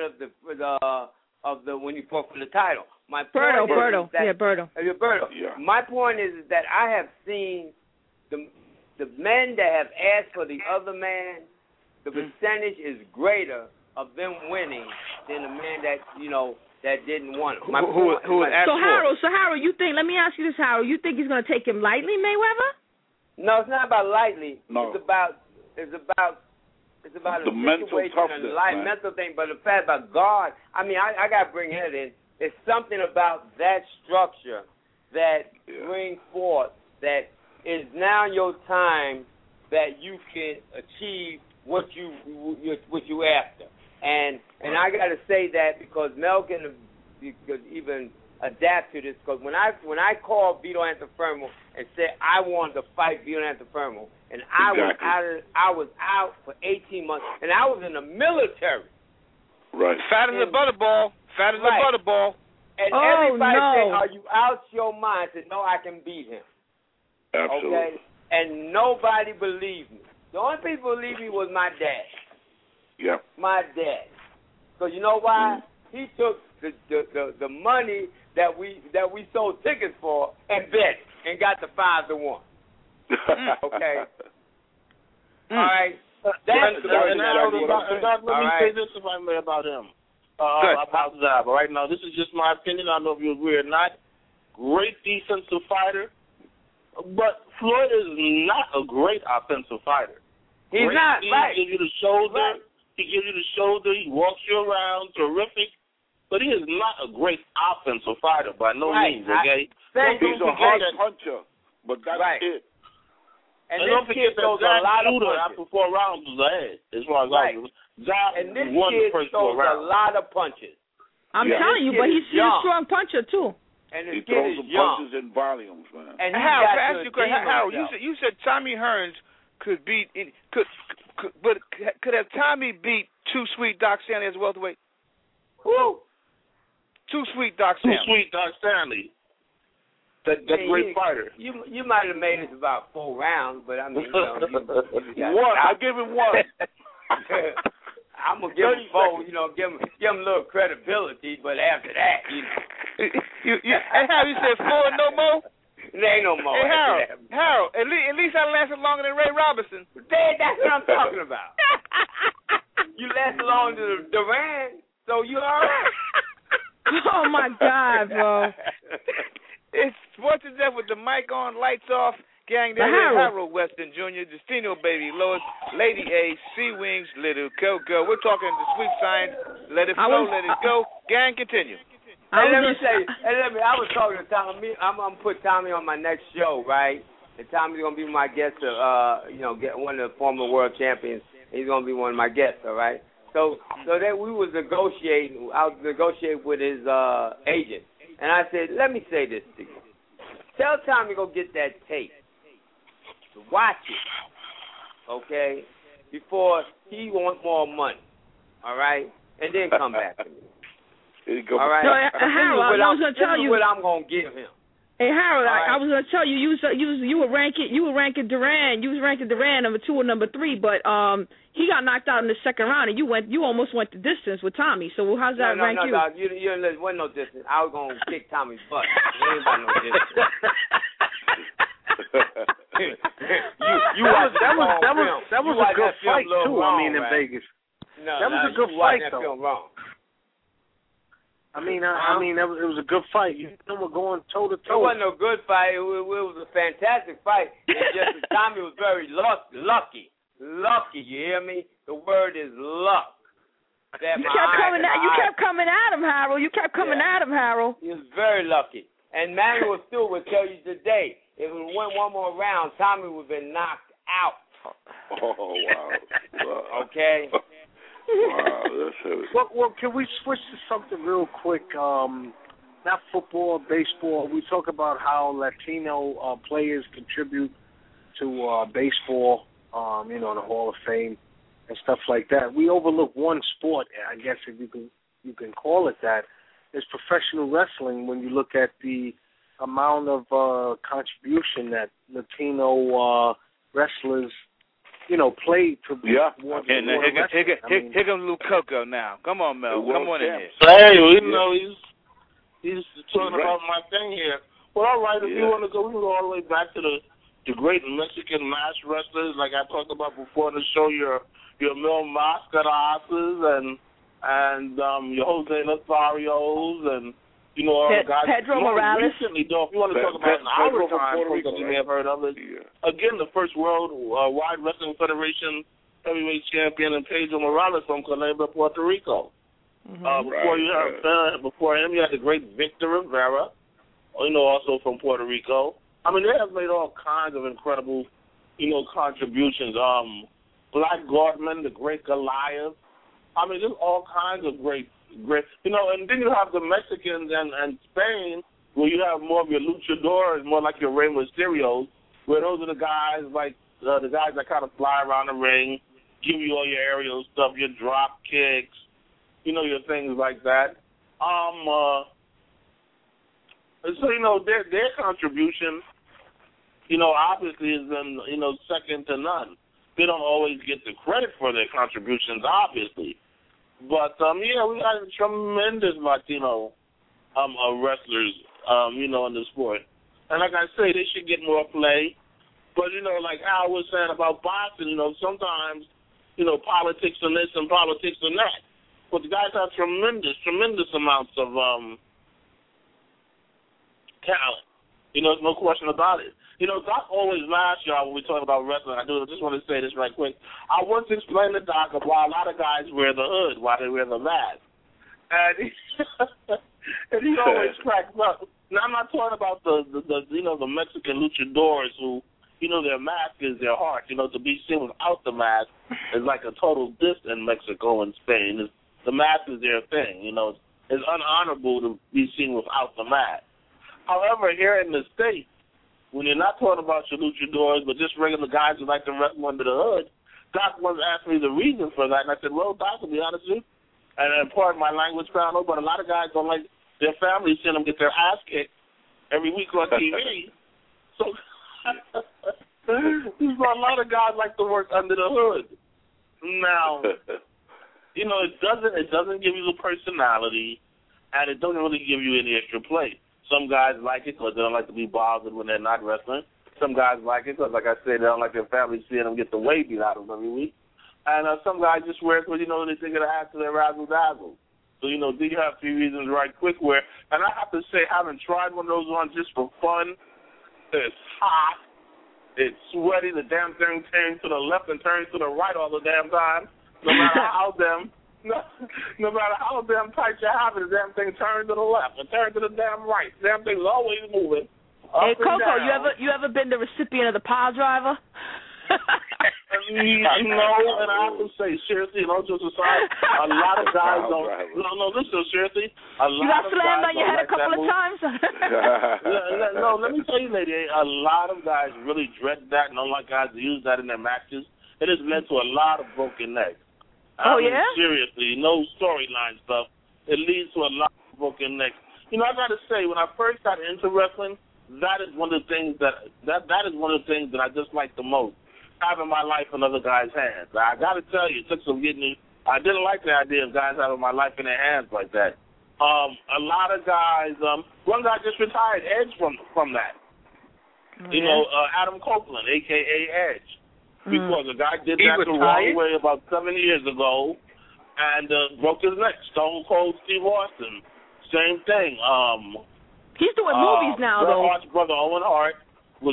of the when he fought for the title. My point Berto. Yeah. My point is that I have seen the men that have asked for the other man, the percentage is greater of them winning than the man that that didn't want him. So Harold, you think? Let me ask you this, Harold. You think he's going to take him lightly, Mayweather? No, it's not about lightly. No. It's about the a mental situation toughness, and a mental thing. But the fact about God, I mean, I got to bring that in. it's something about that structure that brings forth that is now your time that you can achieve what you after. And I got to say that because Mel can even adapt to this, because when I called Vito Antuofermo and said I wanted to fight Vito Antuofermo, and I was out for 18 months, and I was in the military. Right. Fat as a butterball. Fat as a butterball. And everybody said, "Are you out your mind?" I said, "No, I can beat him." Absolutely. Okay. And nobody believed me. The only people who believed me was my dad. Yeah. My dad. So you know why? He took the money that we sold tickets for and bet and got the 5-1. Okay. All right. Let me say this, if I may, about him. About Zab. Right now, this is just my opinion. I don't know if you agree or not. Great defensive fighter, but Floyd is not a great offensive fighter. He's not. He Right. gives you the shoulder. Right. He gives you the shoulder. He walks you around. Terrific. But he is not a great offensive fighter by no means. Okay. He's a hard puncher, but that's it. And don't forget that Zach Shooter after 4 rounds was ahead, as far as I was. Zach won the first 4 rounds. A lot of punches. I'm telling you, but he's a strong puncher too. And he throws some punches in volumes, man. And Harold, to ask you a question, Harold, you said Tommy Hearns could beat could have Tommy beat Too Sweet Doc Stanley as a welterweight? Who? Too Sweet Doc Stanley. Too Sweet Doc Stanley. That great fighter. You might have made it about 4 rounds, but I mean, one. I'll give him one. I'm gonna give him 4. Give him a little credibility, but after that, and how you said 4 and no more? There ain't no more. Hey, Harold, at least I lasted longer than Ray Robinson. That's what I'm talking about. You lasted longer than Duran, so you all right. Oh my God, bro. It's Sports in Depth with the mic on, lights off. Gang, there is Harold Weston Jr., Justino Baby Lois, Lady A, Sea Wings, Little Coco. We're talking the sweet science. Let it flow, let it go. Gang, continue. I was talking to Tommy. I'm gonna put Tommy on my next show, right? And Tommy's gonna be my guest to, get one of the former world champions. He's gonna be one of my guests, all right? So that we was negotiating. I was negotiating with his agent, and I said, let me say this to you. Tell Tommy to go get that tape. Watch it, okay? Before he wants more money, all right? And then come back to me. All right. No, Harold, I was going to tell you what I'm going to give him. Hey Harold, right. I was going to tell you, you were ranking Duran. You was ranking Duran number 2 or number 3, but he got knocked out in the second round, and you almost went the distance with Tommy. So how's that rank you? No, you wasn't no distance. I was going to kick Tommy's butt. There ain't about no distance. That was a good fight too. Wrong, in Vegas. No, that was a good fight though. Wrong. I mean, it was a good fight. You were going toe to toe. It wasn't a good fight. It was a fantastic fight. It's just that Tommy was very lucky. Lucky, you hear me? The word is luck. You kept coming at him, Harold. You kept coming at him, Harold. He was very lucky. And Manuel Stewart will tell you today, if it went one more round, Tommy would have been knocked out. Oh, wow. Okay? Wow, that's heavy. Well, can we switch to something real quick? Not football, baseball. We talk about how Latino players contribute to baseball, in the Hall of Fame and stuff like that. We overlook one sport, I guess, if you can call it that, is professional wrestling. When you look at the amount of contribution that Latino wrestlers, played to be. Yeah. And here comes Luke Coco now. Come on, Mel. Come on in here. Hey, he's talking about my thing here. Well, all right, if you want to go, we can go all the way back to the great Mexican mass wrestlers, like I talked about before in the show, your Mil Mascarases and your Jose Lotharios and guys. Pedro Morales. Recently, though, if you want to talk about in our time, folks that you may have heard of it. Yeah. Again, the first World Wide Wrestling Federation heavyweight champion and Pedro Morales from Culebra, Puerto Rico. Before him, you had the great Victor Rivera, also from Puerto Rico. I mean, they have made all kinds of incredible, contributions. Black Gordman, the great Goliath. I mean, there's all kinds of great, and then you have the Mexicans and Spain, where you have more of your luchadors, more like your Rey Mysterios, where those are the guys like the guys that kind of fly around the ring, give you all your aerial stuff, your drop kicks, your things like that. So their contribution, obviously is then second to none. They don't always get the credit for their contributions, obviously. But we got tremendous Latino wrestlers, in the sport. And like I say, they should get more play. But, like Al was saying about boxing, sometimes, politics and this and politics and that. But the guys have tremendous amounts of talent. There's no question about it. Doc always laughs, y'all, when we talk about wrestling. I just want to say this right quick. I once explained to Doc of why a lot of guys wear the hood, why they wear the mask. And he always cracks up. Now, I'm not talking about the Mexican luchadors who, their mask is their heart. To be seen without the mask is like a total diss in Mexico and Spain. The mask is their thing. It's unhonorable to be seen without the mask. However, here in the States, when you're not talking about your luchadors, but just regular guys who like to wrestle under the hood, Doc once asked me the reason for that, and I said, well, Doc, to be honest with you, and pardon my language, Pablo, but a lot of guys don't like their families seeing them get their ass kicked every week on TV. So a lot of guys like to work under the hood. Now, it doesn't give you the personality, and it doesn't really give you any extra play. Some guys like it because they don't like to be bothered when they're not wrestling. Some guys like it because, like I said, they don't like their family seeing them get the way beat out of them every week. And some guys just wear it because, they think it'll add to their razzle-dazzle. So, do you have 3 reasons right quick where, and I have to say, having tried one of those on just for fun, it's hot, it's sweaty, the damn thing turns to the left and turns to the right all the damn time, no matter how damn tight you have it, the damn thing turns to the left and turns to the damn right. The damn thing's always moving. Hey, Coco, you ever been the recipient of the pile driver? No, and I have to say, seriously, just aside, a lot of guys don't. No, listen, seriously, a lot of guys. You got slammed on your head a couple of times? No, let me tell you, lady, a lot of guys really dread that and don't like guys to use that in their matches. It has led to a lot of broken necks. Yeah? Seriously, no storyline stuff. It leads to a lot of broken necks. I got to say, when I first got into wrestling, that is one of the things that is one of the things that I just like the most, having my life in other guys' hands. I got to tell you, it took some getting me. I didn't like the idea of guys having my life in their hands like that. A lot of guys, one guy just retired, Edge, from that. Adam Copeland, a.k.a. Edge. Because a guy did that the wrong way about 7 years ago and broke his neck. Stone Cold Steve Austin, same thing. He's doing movies now, though. Bret Hart's brother, Owen Hart, the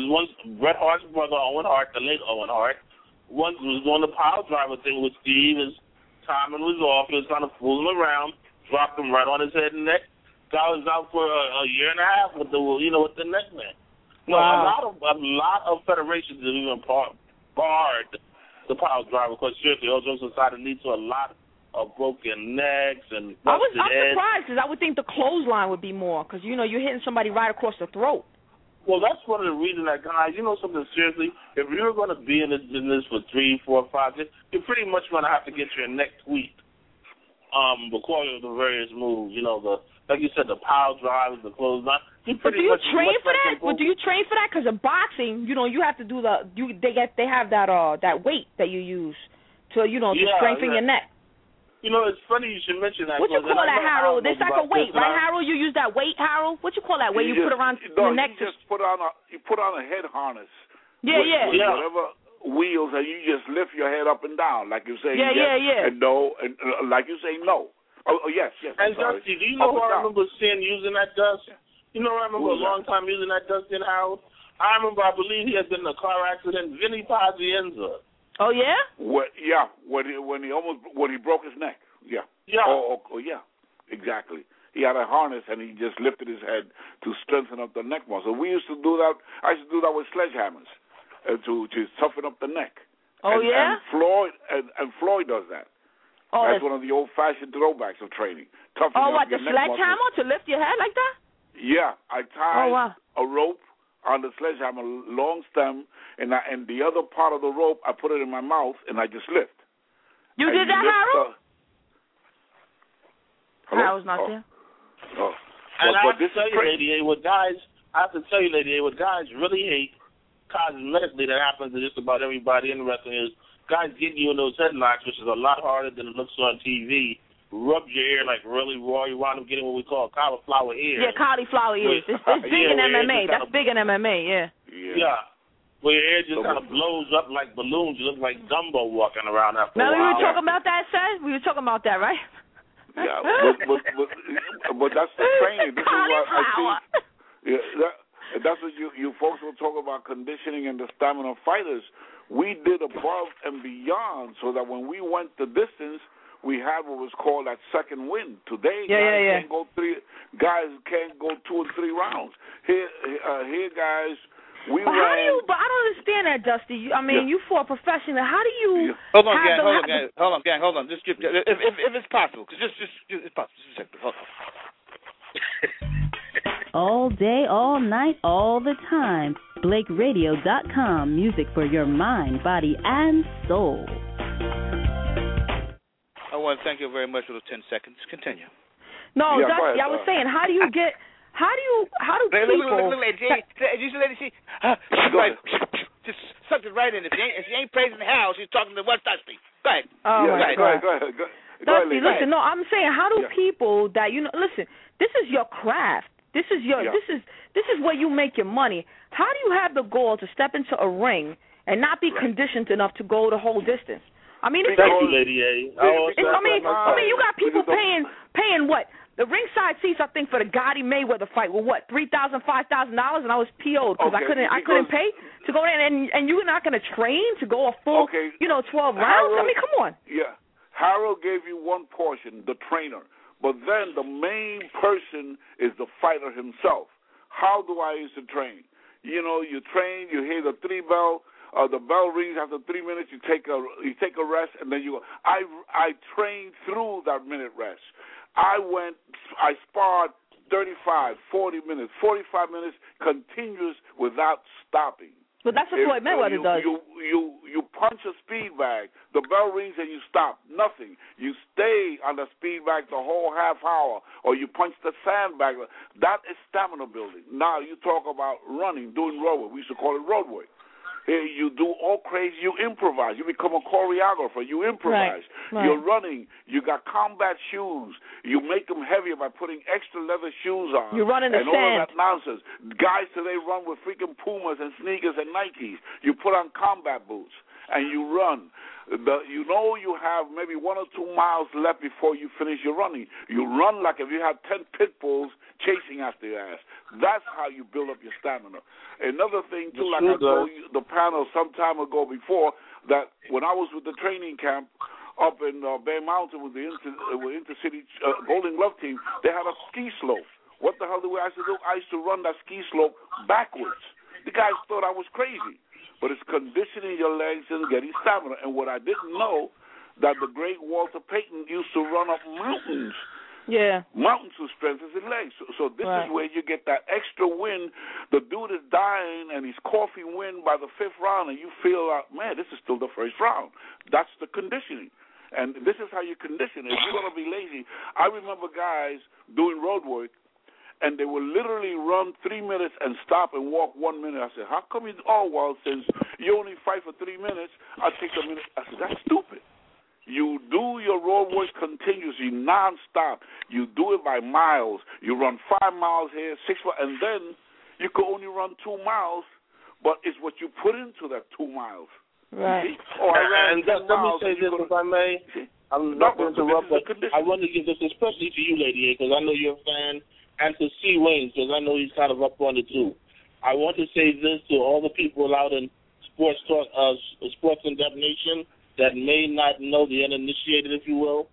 late Owen Hart, once was doing the pile driver thing with Steve. His timing was off. He was kind of fooling around, dropped him right on his head and neck. Guy was out for a year and a half with the neck man. Wow. A lot of federations have even barred the pile driver because seriously, Ojo Society leads to a lot of broken necks and I'm surprised because I would think the clothesline would be more because, you're hitting somebody right across the throat. Well, that's one of the reasons that guys, something seriously, if you're going to be in this business for 3, 4, 5 years, you're pretty much going to have to get your neck tweaked because of the various moves, like you said, the pile drives, the clothesline. But do you train for that? Because in boxing, you have to do they have that weight that you use to strengthen your neck. It's funny you should mention that. What you call that, Harold? It's like a weight, right, Harold? You use that weight, Harold? What you call that weight? You put around your neck? You put on a head harness. Yeah. Whatever wheels, and you just lift your head up and down, like you say. Yeah. And no, and like you say no. Oh, yes. And Dusty, do you know who I remember seeing using that, Dust? I remember a long time using that, Dusty and Harold? I believe he had been in a car accident, Vinny Pazienza. Oh, yeah? When he broke his neck. Yeah. Yeah. Oh, yeah, exactly. He had a harness, and he just lifted his head to strengthen up the neck muscle. We used to do that. I used to do that with sledgehammers to toughen up the neck. Oh, yeah? And Floyd does that. Oh, that's one of the old-fashioned throwbacks of training. Toughening up what, the your neck sledgehammer muscles. to lift your head like that? Yeah, I tied a rope on the sledgehammer, long stem, and the other part of the rope, I put it in my mouth, and I just lift. You did that, Harold? Harold's not there. Oh. And I have to tell you, Lady A, what guys really hate cosmetically that happens to just about everybody in wrestling is guys getting you in those headlocks, which is a lot harder than it looks on TV. Rub your ear like really raw. You wind up getting what we call cauliflower ears. Yeah, cauliflower ears. It's big in MMA. That's big in MMA, yeah. Where your hair just kind of blows up like balloons. You look like Dumbo walking around after a while. Now, we were talking about that, Seth? We were talking about that, right? Yeah, but that's the training. This is what I see. That's what you folks will talk about conditioning and the stamina of fighters. We did above and beyond so that when we went the distance, we had what was called that second wind. Today, guys can't go 2 or 3 rounds. Here, guys, we but ran. But I don't understand that, Dusty. I mean, you fought professionally. How do you? Hold on, gang. Hold on. Just if it's possible, just it's possible. Just a second. Hold on. All day, all night, all the time. BlakeRadio.com. Music for your mind, body, and soul. I want to thank you very much for those 10 seconds. Continue. No, Dusty, I was saying, how do people... Look, lady, just sucked it right in. If she ain't praising Hal, she's talking to what Dusty. Go ahead. Oh, go ahead. Dusty, listen, no, I'm saying, how do people that, listen, this is your craft. This is this is where you make your money. How do you have the goal to step into a ring and not be conditioned enough to go the whole distance? I mean, it's Lady A. I mean, you got people paying what? The ringside seats, I think, for the Gotti Mayweather fight were what, $3,000, $5,000, and I was PO'd because I couldn't pay to go there, and you're not going to train to go a full, 12 rounds. I mean, come on. Yeah, Harold gave you one portion, the trainer, but then the main person is the fighter himself. How do I used to train? You train, you hear the 3 bell. The bell rings after 3 minutes. You take a rest, and then you go. I trained through that minute rest. I sparred 35, 40 minutes, 45 minutes continuous without stopping. But that's what Floyd Mayweather does. You punch a speed bag. The bell rings and you stop. Nothing. You stay on the speed bag the whole half hour, or you punch the sandbag. That is stamina building. Now you talk about running, doing road work. We used to call it road work. You do all crazy. You improvise. You become a choreographer. You improvise. Right. You're running. You got combat shoes. You make them heavier by putting extra leather shoes on. You run in the sand. And all of that nonsense. Guys today run with freaking Pumas and sneakers and Nikes. You put on combat boots and you run. You have maybe 1 or 2 miles left before you finish your running. You run like if you have 10 pit bulls chasing after your ass. That's how you build up your stamina. Another thing, too, like I told you, the panel some time ago before, that when I was with the training camp up in Bear Mountain with the Intercity Golden Glove team, they had a ski slope. What the hell do I used to do? I used to run that ski slope backwards. The guys thought I was crazy. But it's conditioning your legs and getting stamina. And what I didn't know, that the great Walter Payton used to run up mountains. Yeah. Mountains to strengthen his legs. So this is where you get that extra win. The dude is dying, and he's coughing wind by the 5th round, and you feel like, man, this is still the 1st round. That's the conditioning. And this is how you condition. If you're going to be lazy, I remember guys doing road work, and they will literally run 3 minutes and stop and walk 1 minute. I said, how come you? Oh, well, since you only fight for 3 minutes, I'll take a minute. I said, that's stupid. You do your road work continuously, nonstop. You do it by miles. You run 5 miles here, 6 miles, and then you could only run 2 miles, but it's what you put into that 2 miles. Right. I ran 10 let miles. Me say this, if I may. I'm not going to interrupt, but I want to give this especially to you, Lady A, because I know you're a fan, and to C. Wayne, because I know he's kind of up on it too. I want to say this to all the people out in Sports in Depth Nation that may not know, the uninitiated, if you will.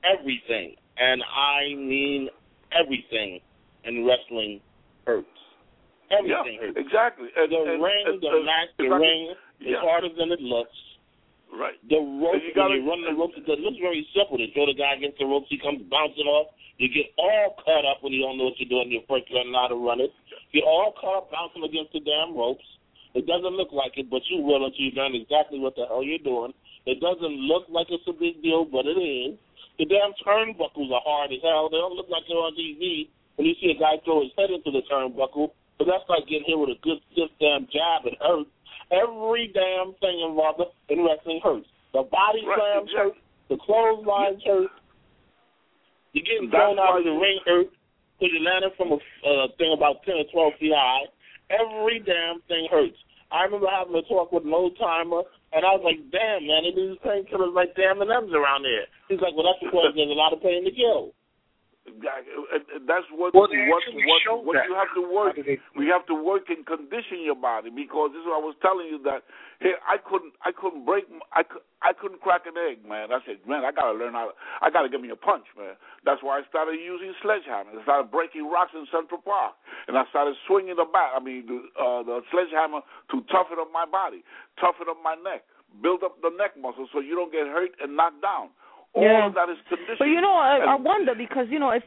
everything, and I mean everything in wrestling hurts. Everything hurts. Exactly. The ring is harder than it looks. Right. The rope, when you run the rope, it looks very simple. They throw the guy against the ropes, he comes bouncing off. You get all caught up when you don't know what you're doing. You're first learning how to run it. You're all caught up bouncing against the damn ropes. It doesn't look like it, but you will until you learn exactly what the hell you're doing. It doesn't look like it's a big deal, but it is. The damn turnbuckles are hard as hell. They don't look like they're on TV when you see a guy throw his head into the turnbuckle. But that's like getting hit with a good stiff damn jab. It hurts. Every damn thing involved in wrestling hurts. The body slams hurt. The clotheslines hurt. You're getting thrown out of the ring hurt because you landed from a thing about 10 or 12 feet high. Every damn thing hurts. I remember having a talk with an old timer, and I was like, damn, man, they do these painkillers like damn M&Ms around there. He's like, well, that's because there's a lot of pain to kill. That's what you have to work. We have to work and condition your body, because this is what I was telling you, that hey, I couldn't crack an egg, man. I said, man, I gotta get me a punch, man. That's why I started using sledgehammer. I started breaking rocks in Central Park, and I started swinging the sledgehammer to toughen up my body, toughen up my neck, build up the neck muscle so you don't get hurt and knocked down. All of that is conditioned. But I wonder, because if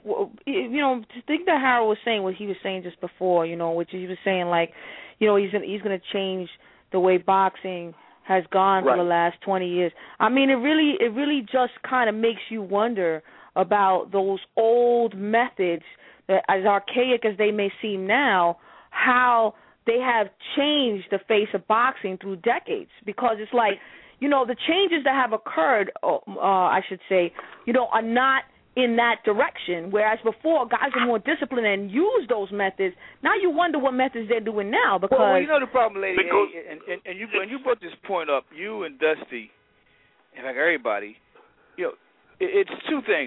to think that Harold was saying what he was saying just before, which he was saying like, he's going to change the way boxing has gone for the last 20 years. I mean, it really just kind of makes you wonder about those old methods, that, as archaic as they may seem now, how they have changed the face of boxing through decades. Because it's like, the changes that have occurred, I should say, are not in that direction. Whereas before, guys were more disciplined and used those methods. Now you wonder what methods they're doing now. Because the problem, lady, and you brought this point up, you and Dusty, and like everybody, it's two things.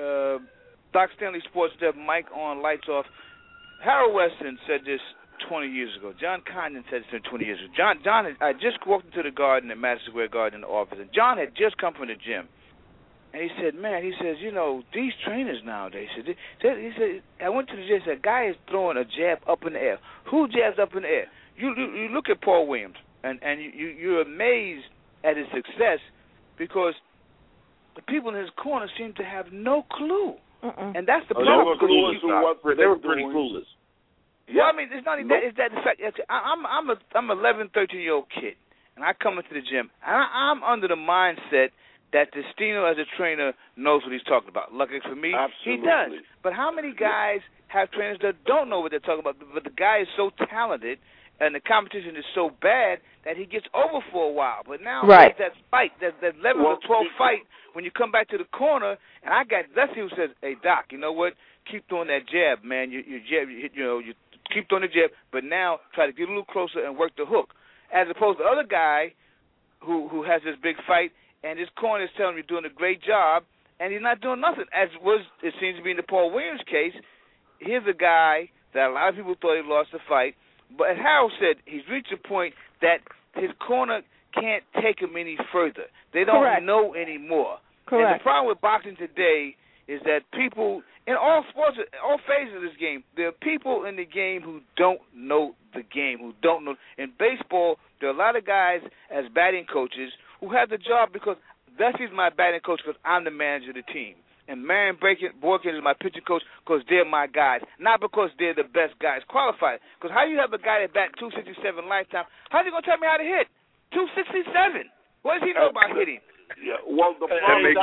Doc Stanley Sports Dev, Mike on, lights off. Harold Weston said this 20 years ago. John Condon said this 20 years ago. I just walked into the garden at Madison Square Garden in the office, and John had just come from the gym. And he said, these trainers nowadays, he said, I went to the gym, a guy is throwing a jab up in the air. Who jabs up in the air? You look at Paul Williams, and you're amazed at his success, because the people in his corner seem to have no clue. And that's the problem. They were pretty clueless. Well, I mean, it's not even that. It's that the fact. I'm 11, 13-year-old kid, and I come into the gym, and I'm under the mindset that Destino as a trainer knows what he's talking about. Luckily for me, he does. But how many guys have trainers that don't know what they're talking about? But the guy is so talented, and the competition is so bad that he gets over for a while. But now that fight, that 11 or 12 fight, when you come back to the corner, and I got Dusty who says, "Hey Doc, you know what? Keep throwing that jab, man. You jab, you keep throwing the jab, but now try to get a little closer and work the hook." As opposed to the other guy who has this big fight, and his corner is telling him you're doing a great job, and he's not doing nothing. As it seems to be in the Paul Williams case, here's a guy that a lot of people thought he lost the fight, but as Harold said, he's reached a point that his corner can't take him any further. They don't know anymore. And the problem with boxing today is that people in all sports, all phases of this game, there are people in the game who don't know the game, who don't know. In baseball, there are a lot of guys as batting coaches who have the job because Dusty's my batting coach because I'm the manager of the team. And Marion Borkin is my pitching coach because they're my guys, not because they're the best guys qualified. Because how you have a guy that bat 267 lifetime, how's he going to tell me how to hit? 267. What does he know about hitting? Yeah, well, the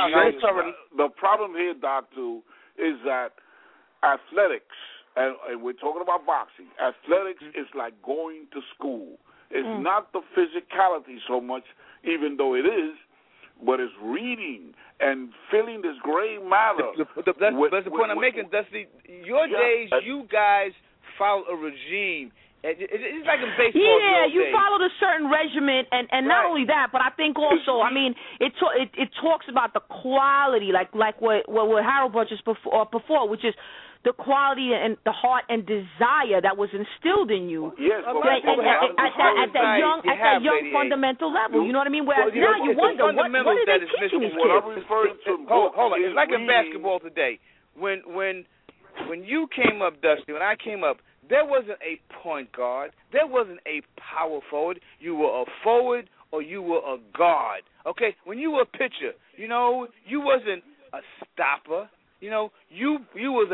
problem here, Doc, too, is that athletics, and we're talking about boxing, athletics is like going to school. It's not the physicality so much, even though it is, but it's reading and feeling this gray matter. That's the point I'm making, Dusty. Your days, you guys followed a regime. It's like in baseball. Yeah, you followed a certain regimen, and not only that, but I think also, I mean, it talks about the quality, like what Harold brought just before, which is the quality and the heart and desire that was instilled in you. Yes, at that young fundamental level. You know what I mean? Whereas now you wonder what are they teaching these kids? Hold on. It's like in basketball today. When you came up, Dusty, when I came up, there wasn't a point guard. There wasn't a power forward. You were a forward or you were a guard. Okay? When you were a pitcher, you wasn't a stopper. You was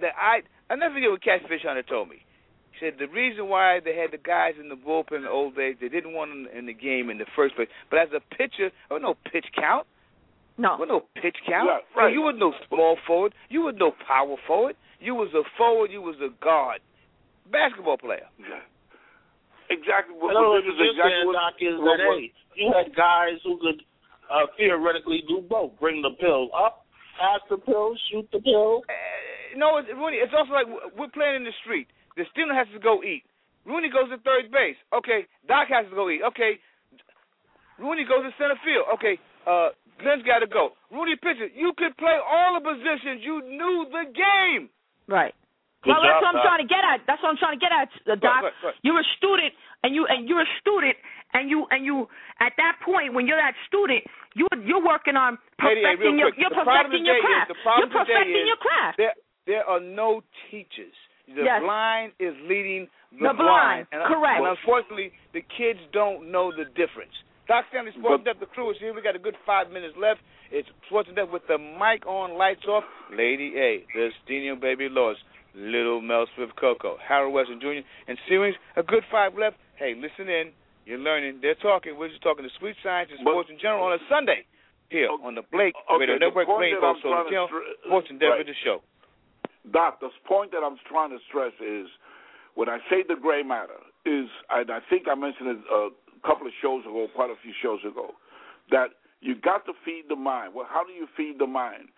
I never forget what Cass Fisher told me. He said the reason why they had the guys in the bullpen in the old days, they didn't want them in the game in the first place. But as a pitcher, there was no pitch count. No. There was no pitch count. Yeah, right. You were no small forward. You were no power forward. You was a forward. You was a guard. Basketball player. Yeah. Exactly. What this is exactly Doc, is that, hey, you had guys who could theoretically do both. Bring the pill up, pass the pill, shoot the pill. No, it's also like we're playing in the street. The student has to go eat. Rooney goes to third base. Okay, Doc has to go eat. Okay, Rooney goes to center field. Okay, Glenn's got to go. Rooney pitches. You could play all the positions. You knew the game. Right. Well, that's what I'm trying to get at. That's what I'm trying to get at, Doc. Right. You're a student, and you're a student, and you at that point when you're that student, you're working on perfecting your craft. You're perfecting your craft. There are no teachers. The blind is leading the blind. Correct. And unfortunately, the kids don't know the difference. Doc Stanley, Sports in Depth, the crew is here. We got a good 5 minutes left. It's Sports in Depth with the mic on, lights off. Lady A, the Stenium Baby Laws. Little Mel Swift Coco, Harold Weston Jr., and Series, a good 5 left. Hey, listen in. You're learning. They're talking. We're just talking to Sweet Science and Sports in General on a Sunday here on the Blake Radio Network, Rainbow Soul Channel, Sports in Depth with the show. Doc, the point that I'm trying to stress is when I say the gray matter is, and I think I mentioned it a couple of shows ago, quite a few shows ago, that you got to feed the mind. Well, how do you feed the mind?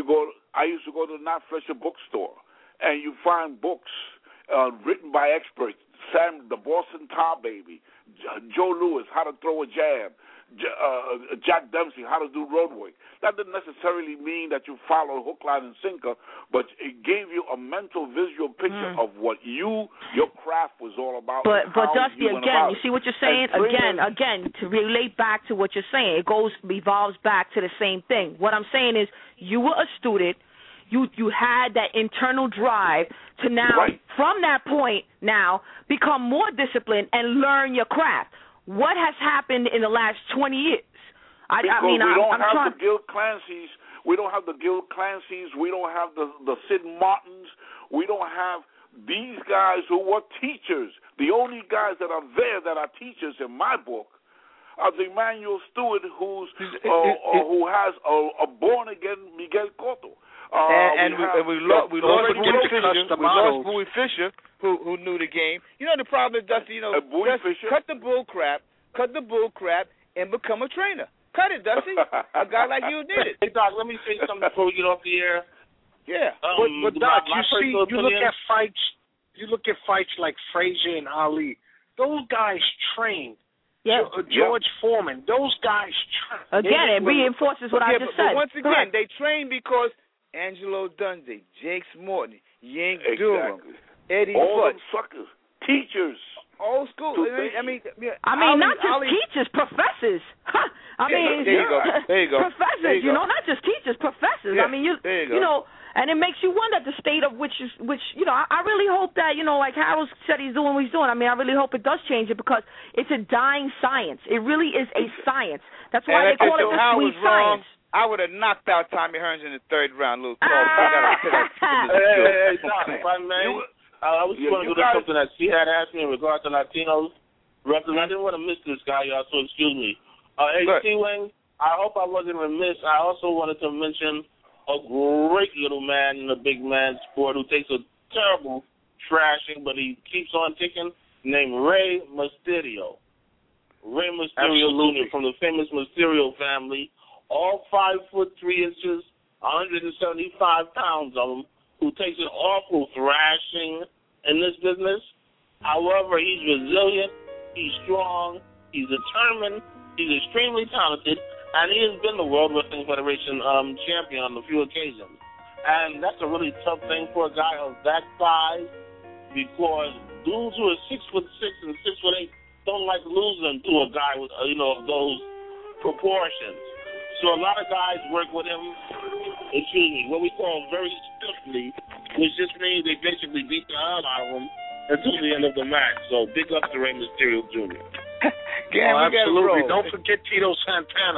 I used to go to the Not Fletcher bookstore. And you find books written by experts, Sam, the Boston Tar Baby, Joe Louis, How to Throw a Jab, Jack Dempsey, How to Do Road Work. That didn't necessarily mean that you follow hook, line, and sinker, but it gave you a mental, visual picture of what your craft was all about. But Dusty, again, you see what you're saying? Again, to relate back to what you're saying, it evolves back to the same thing. What I'm saying is you were a student. You had that internal drive to now, from that point now, become more disciplined and learn your craft. What has happened in the last 20 years? We don't have the Gil Clancy's. We don't have the Gil Clancy's. We don't have the Sid Martins. We don't have these guys who were teachers. The only guys that are there that are teachers in my book are the Emmanuel Stewart who has a born-again Miguel Cotto. We lost Bowie Fisher, who knew the game. You know the problem is, Dusty. Cut the bull crap, and become a trainer. Cut it, Dusty. A guy like you did it. Hey, Doc, let me say something before we get off the air. Yeah, but Doc, you look at fights. You look at fights like Frazier and Ali. Those guys trained. Yeah. George Foreman. Those guys trained. Again, it reinforces what I just said. But once again, they train because Angelo Dundee, Jakes Morton, Yank Durham, Eddie all Foote. them suckers, teachers. Old school. I mean, not just teachers, professors. There you go. Professors, not just teachers, professors. Yeah. I mean, you know, and it makes you wonder the state of which I really hope that, like Harold said he's doing what he's doing. I mean, I really hope it does change it because it's a dying science. It really is a science. That's why they call it the sweet science. I would have knocked out Tommy Hearns in the third round, Luke. Hey, Doc, if I may, I was going to do something that she had asked me in regard to Latinos wrestling. I didn't want to miss this guy, y'all, so excuse me. Hey, T-Wing, I hope I wasn't remiss. I also wanted to mention a great little man in the big man sport who takes a terrible trashing, but he keeps on ticking, named Rey Mysterio. Rey Mysterio Jr. from the famous Mysterio family. All 5'3", 175 pounds of them, who takes an awful thrashing in this business. However, he's resilient, he's strong, he's determined, he's extremely talented, and he has been the World Wrestling Federation champion on a few occasions. And that's a really tough thing for a guy of that size, because dudes who are 6'6" and 6'8" don't like losing to a guy with of those proportions. So a lot of guys work with him, what we call very stiffly, which just means they basically beat the hell out of him until the end of the match. So big up to Rey Mysterio Jr. Absolutely. Don't forget Tito Santana.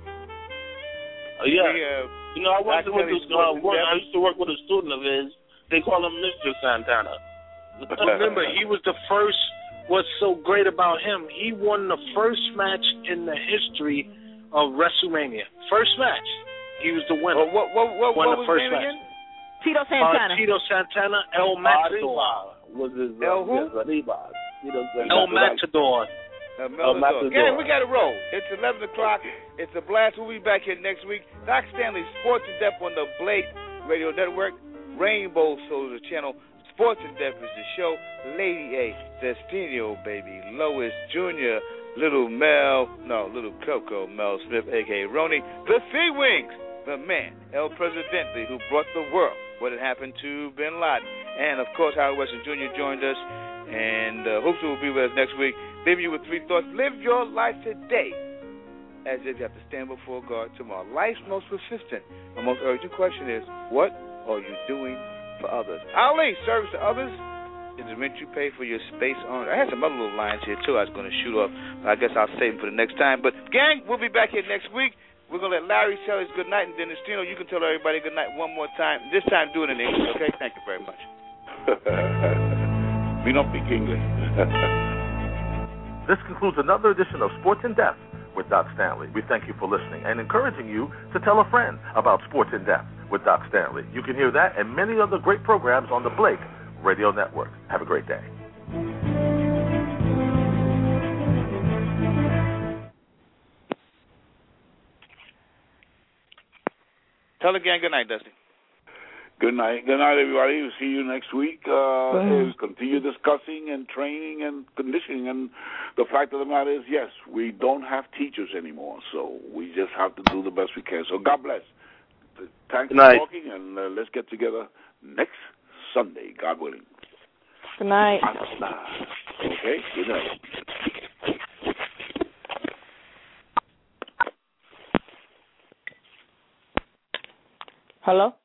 I used to work with a student of his. They call him Mr. Santana. Remember, he was the first. What's so great about him, he won the first match in the history of WrestleMania. First match. He was the winner. What was the first his name match. again? Tito Santana. Tito Santana, El Matador. Was his El who? El Matador. Gang, we got to roll. It's 11 o'clock. It's a blast. We'll be back here next week. Doc Stanley, Sports in Depth on the Blake Radio Network. Rainbow Soul is the channel. Sports in Depth is the show. Lady A, Destino, baby. Lois Jr., Little Coco, Mel Smith, a.k.a. Roni. The Sea Wings, the man, El Presidente, who brought the world what had happened to Bin Laden. And, of course, Howard Weston Jr. joined us. And hopes he will be with us next week. Leaving you with 3 thoughts. Live your life today as if you have to stand before God tomorrow. Life's most persistent and most urgent question is, what are you doing for others? Ali, service to others is the rent you pay for your space on. I had some other little lines here, too, I was going to shoot up. But I guess I'll save them for the next time. But, gang, we'll be back here next week. We're going to let Larry tell his good night, and then, Destino, you can tell everybody good night one more time. This time, do it in English, okay? Thank you very much. We don't speak English. This concludes another edition of Sports in Depth with Doc Stanley. We thank you for listening and encouraging you to tell a friend about Sports in Depth with Doc Stanley. You can hear that and many other great programs on the Blake Radio Network. Have a great day. Tell the gang good night, Dusty. Good night. Good night, everybody. We'll see you next week. We'll continue discussing and training and conditioning. And the fact of the matter is, yes, we don't have teachers anymore, so we just have to do the best we can. So God bless. Thanks for talking, and let's get together next Sunday, God willing. Good night. Okay, good night. Hello?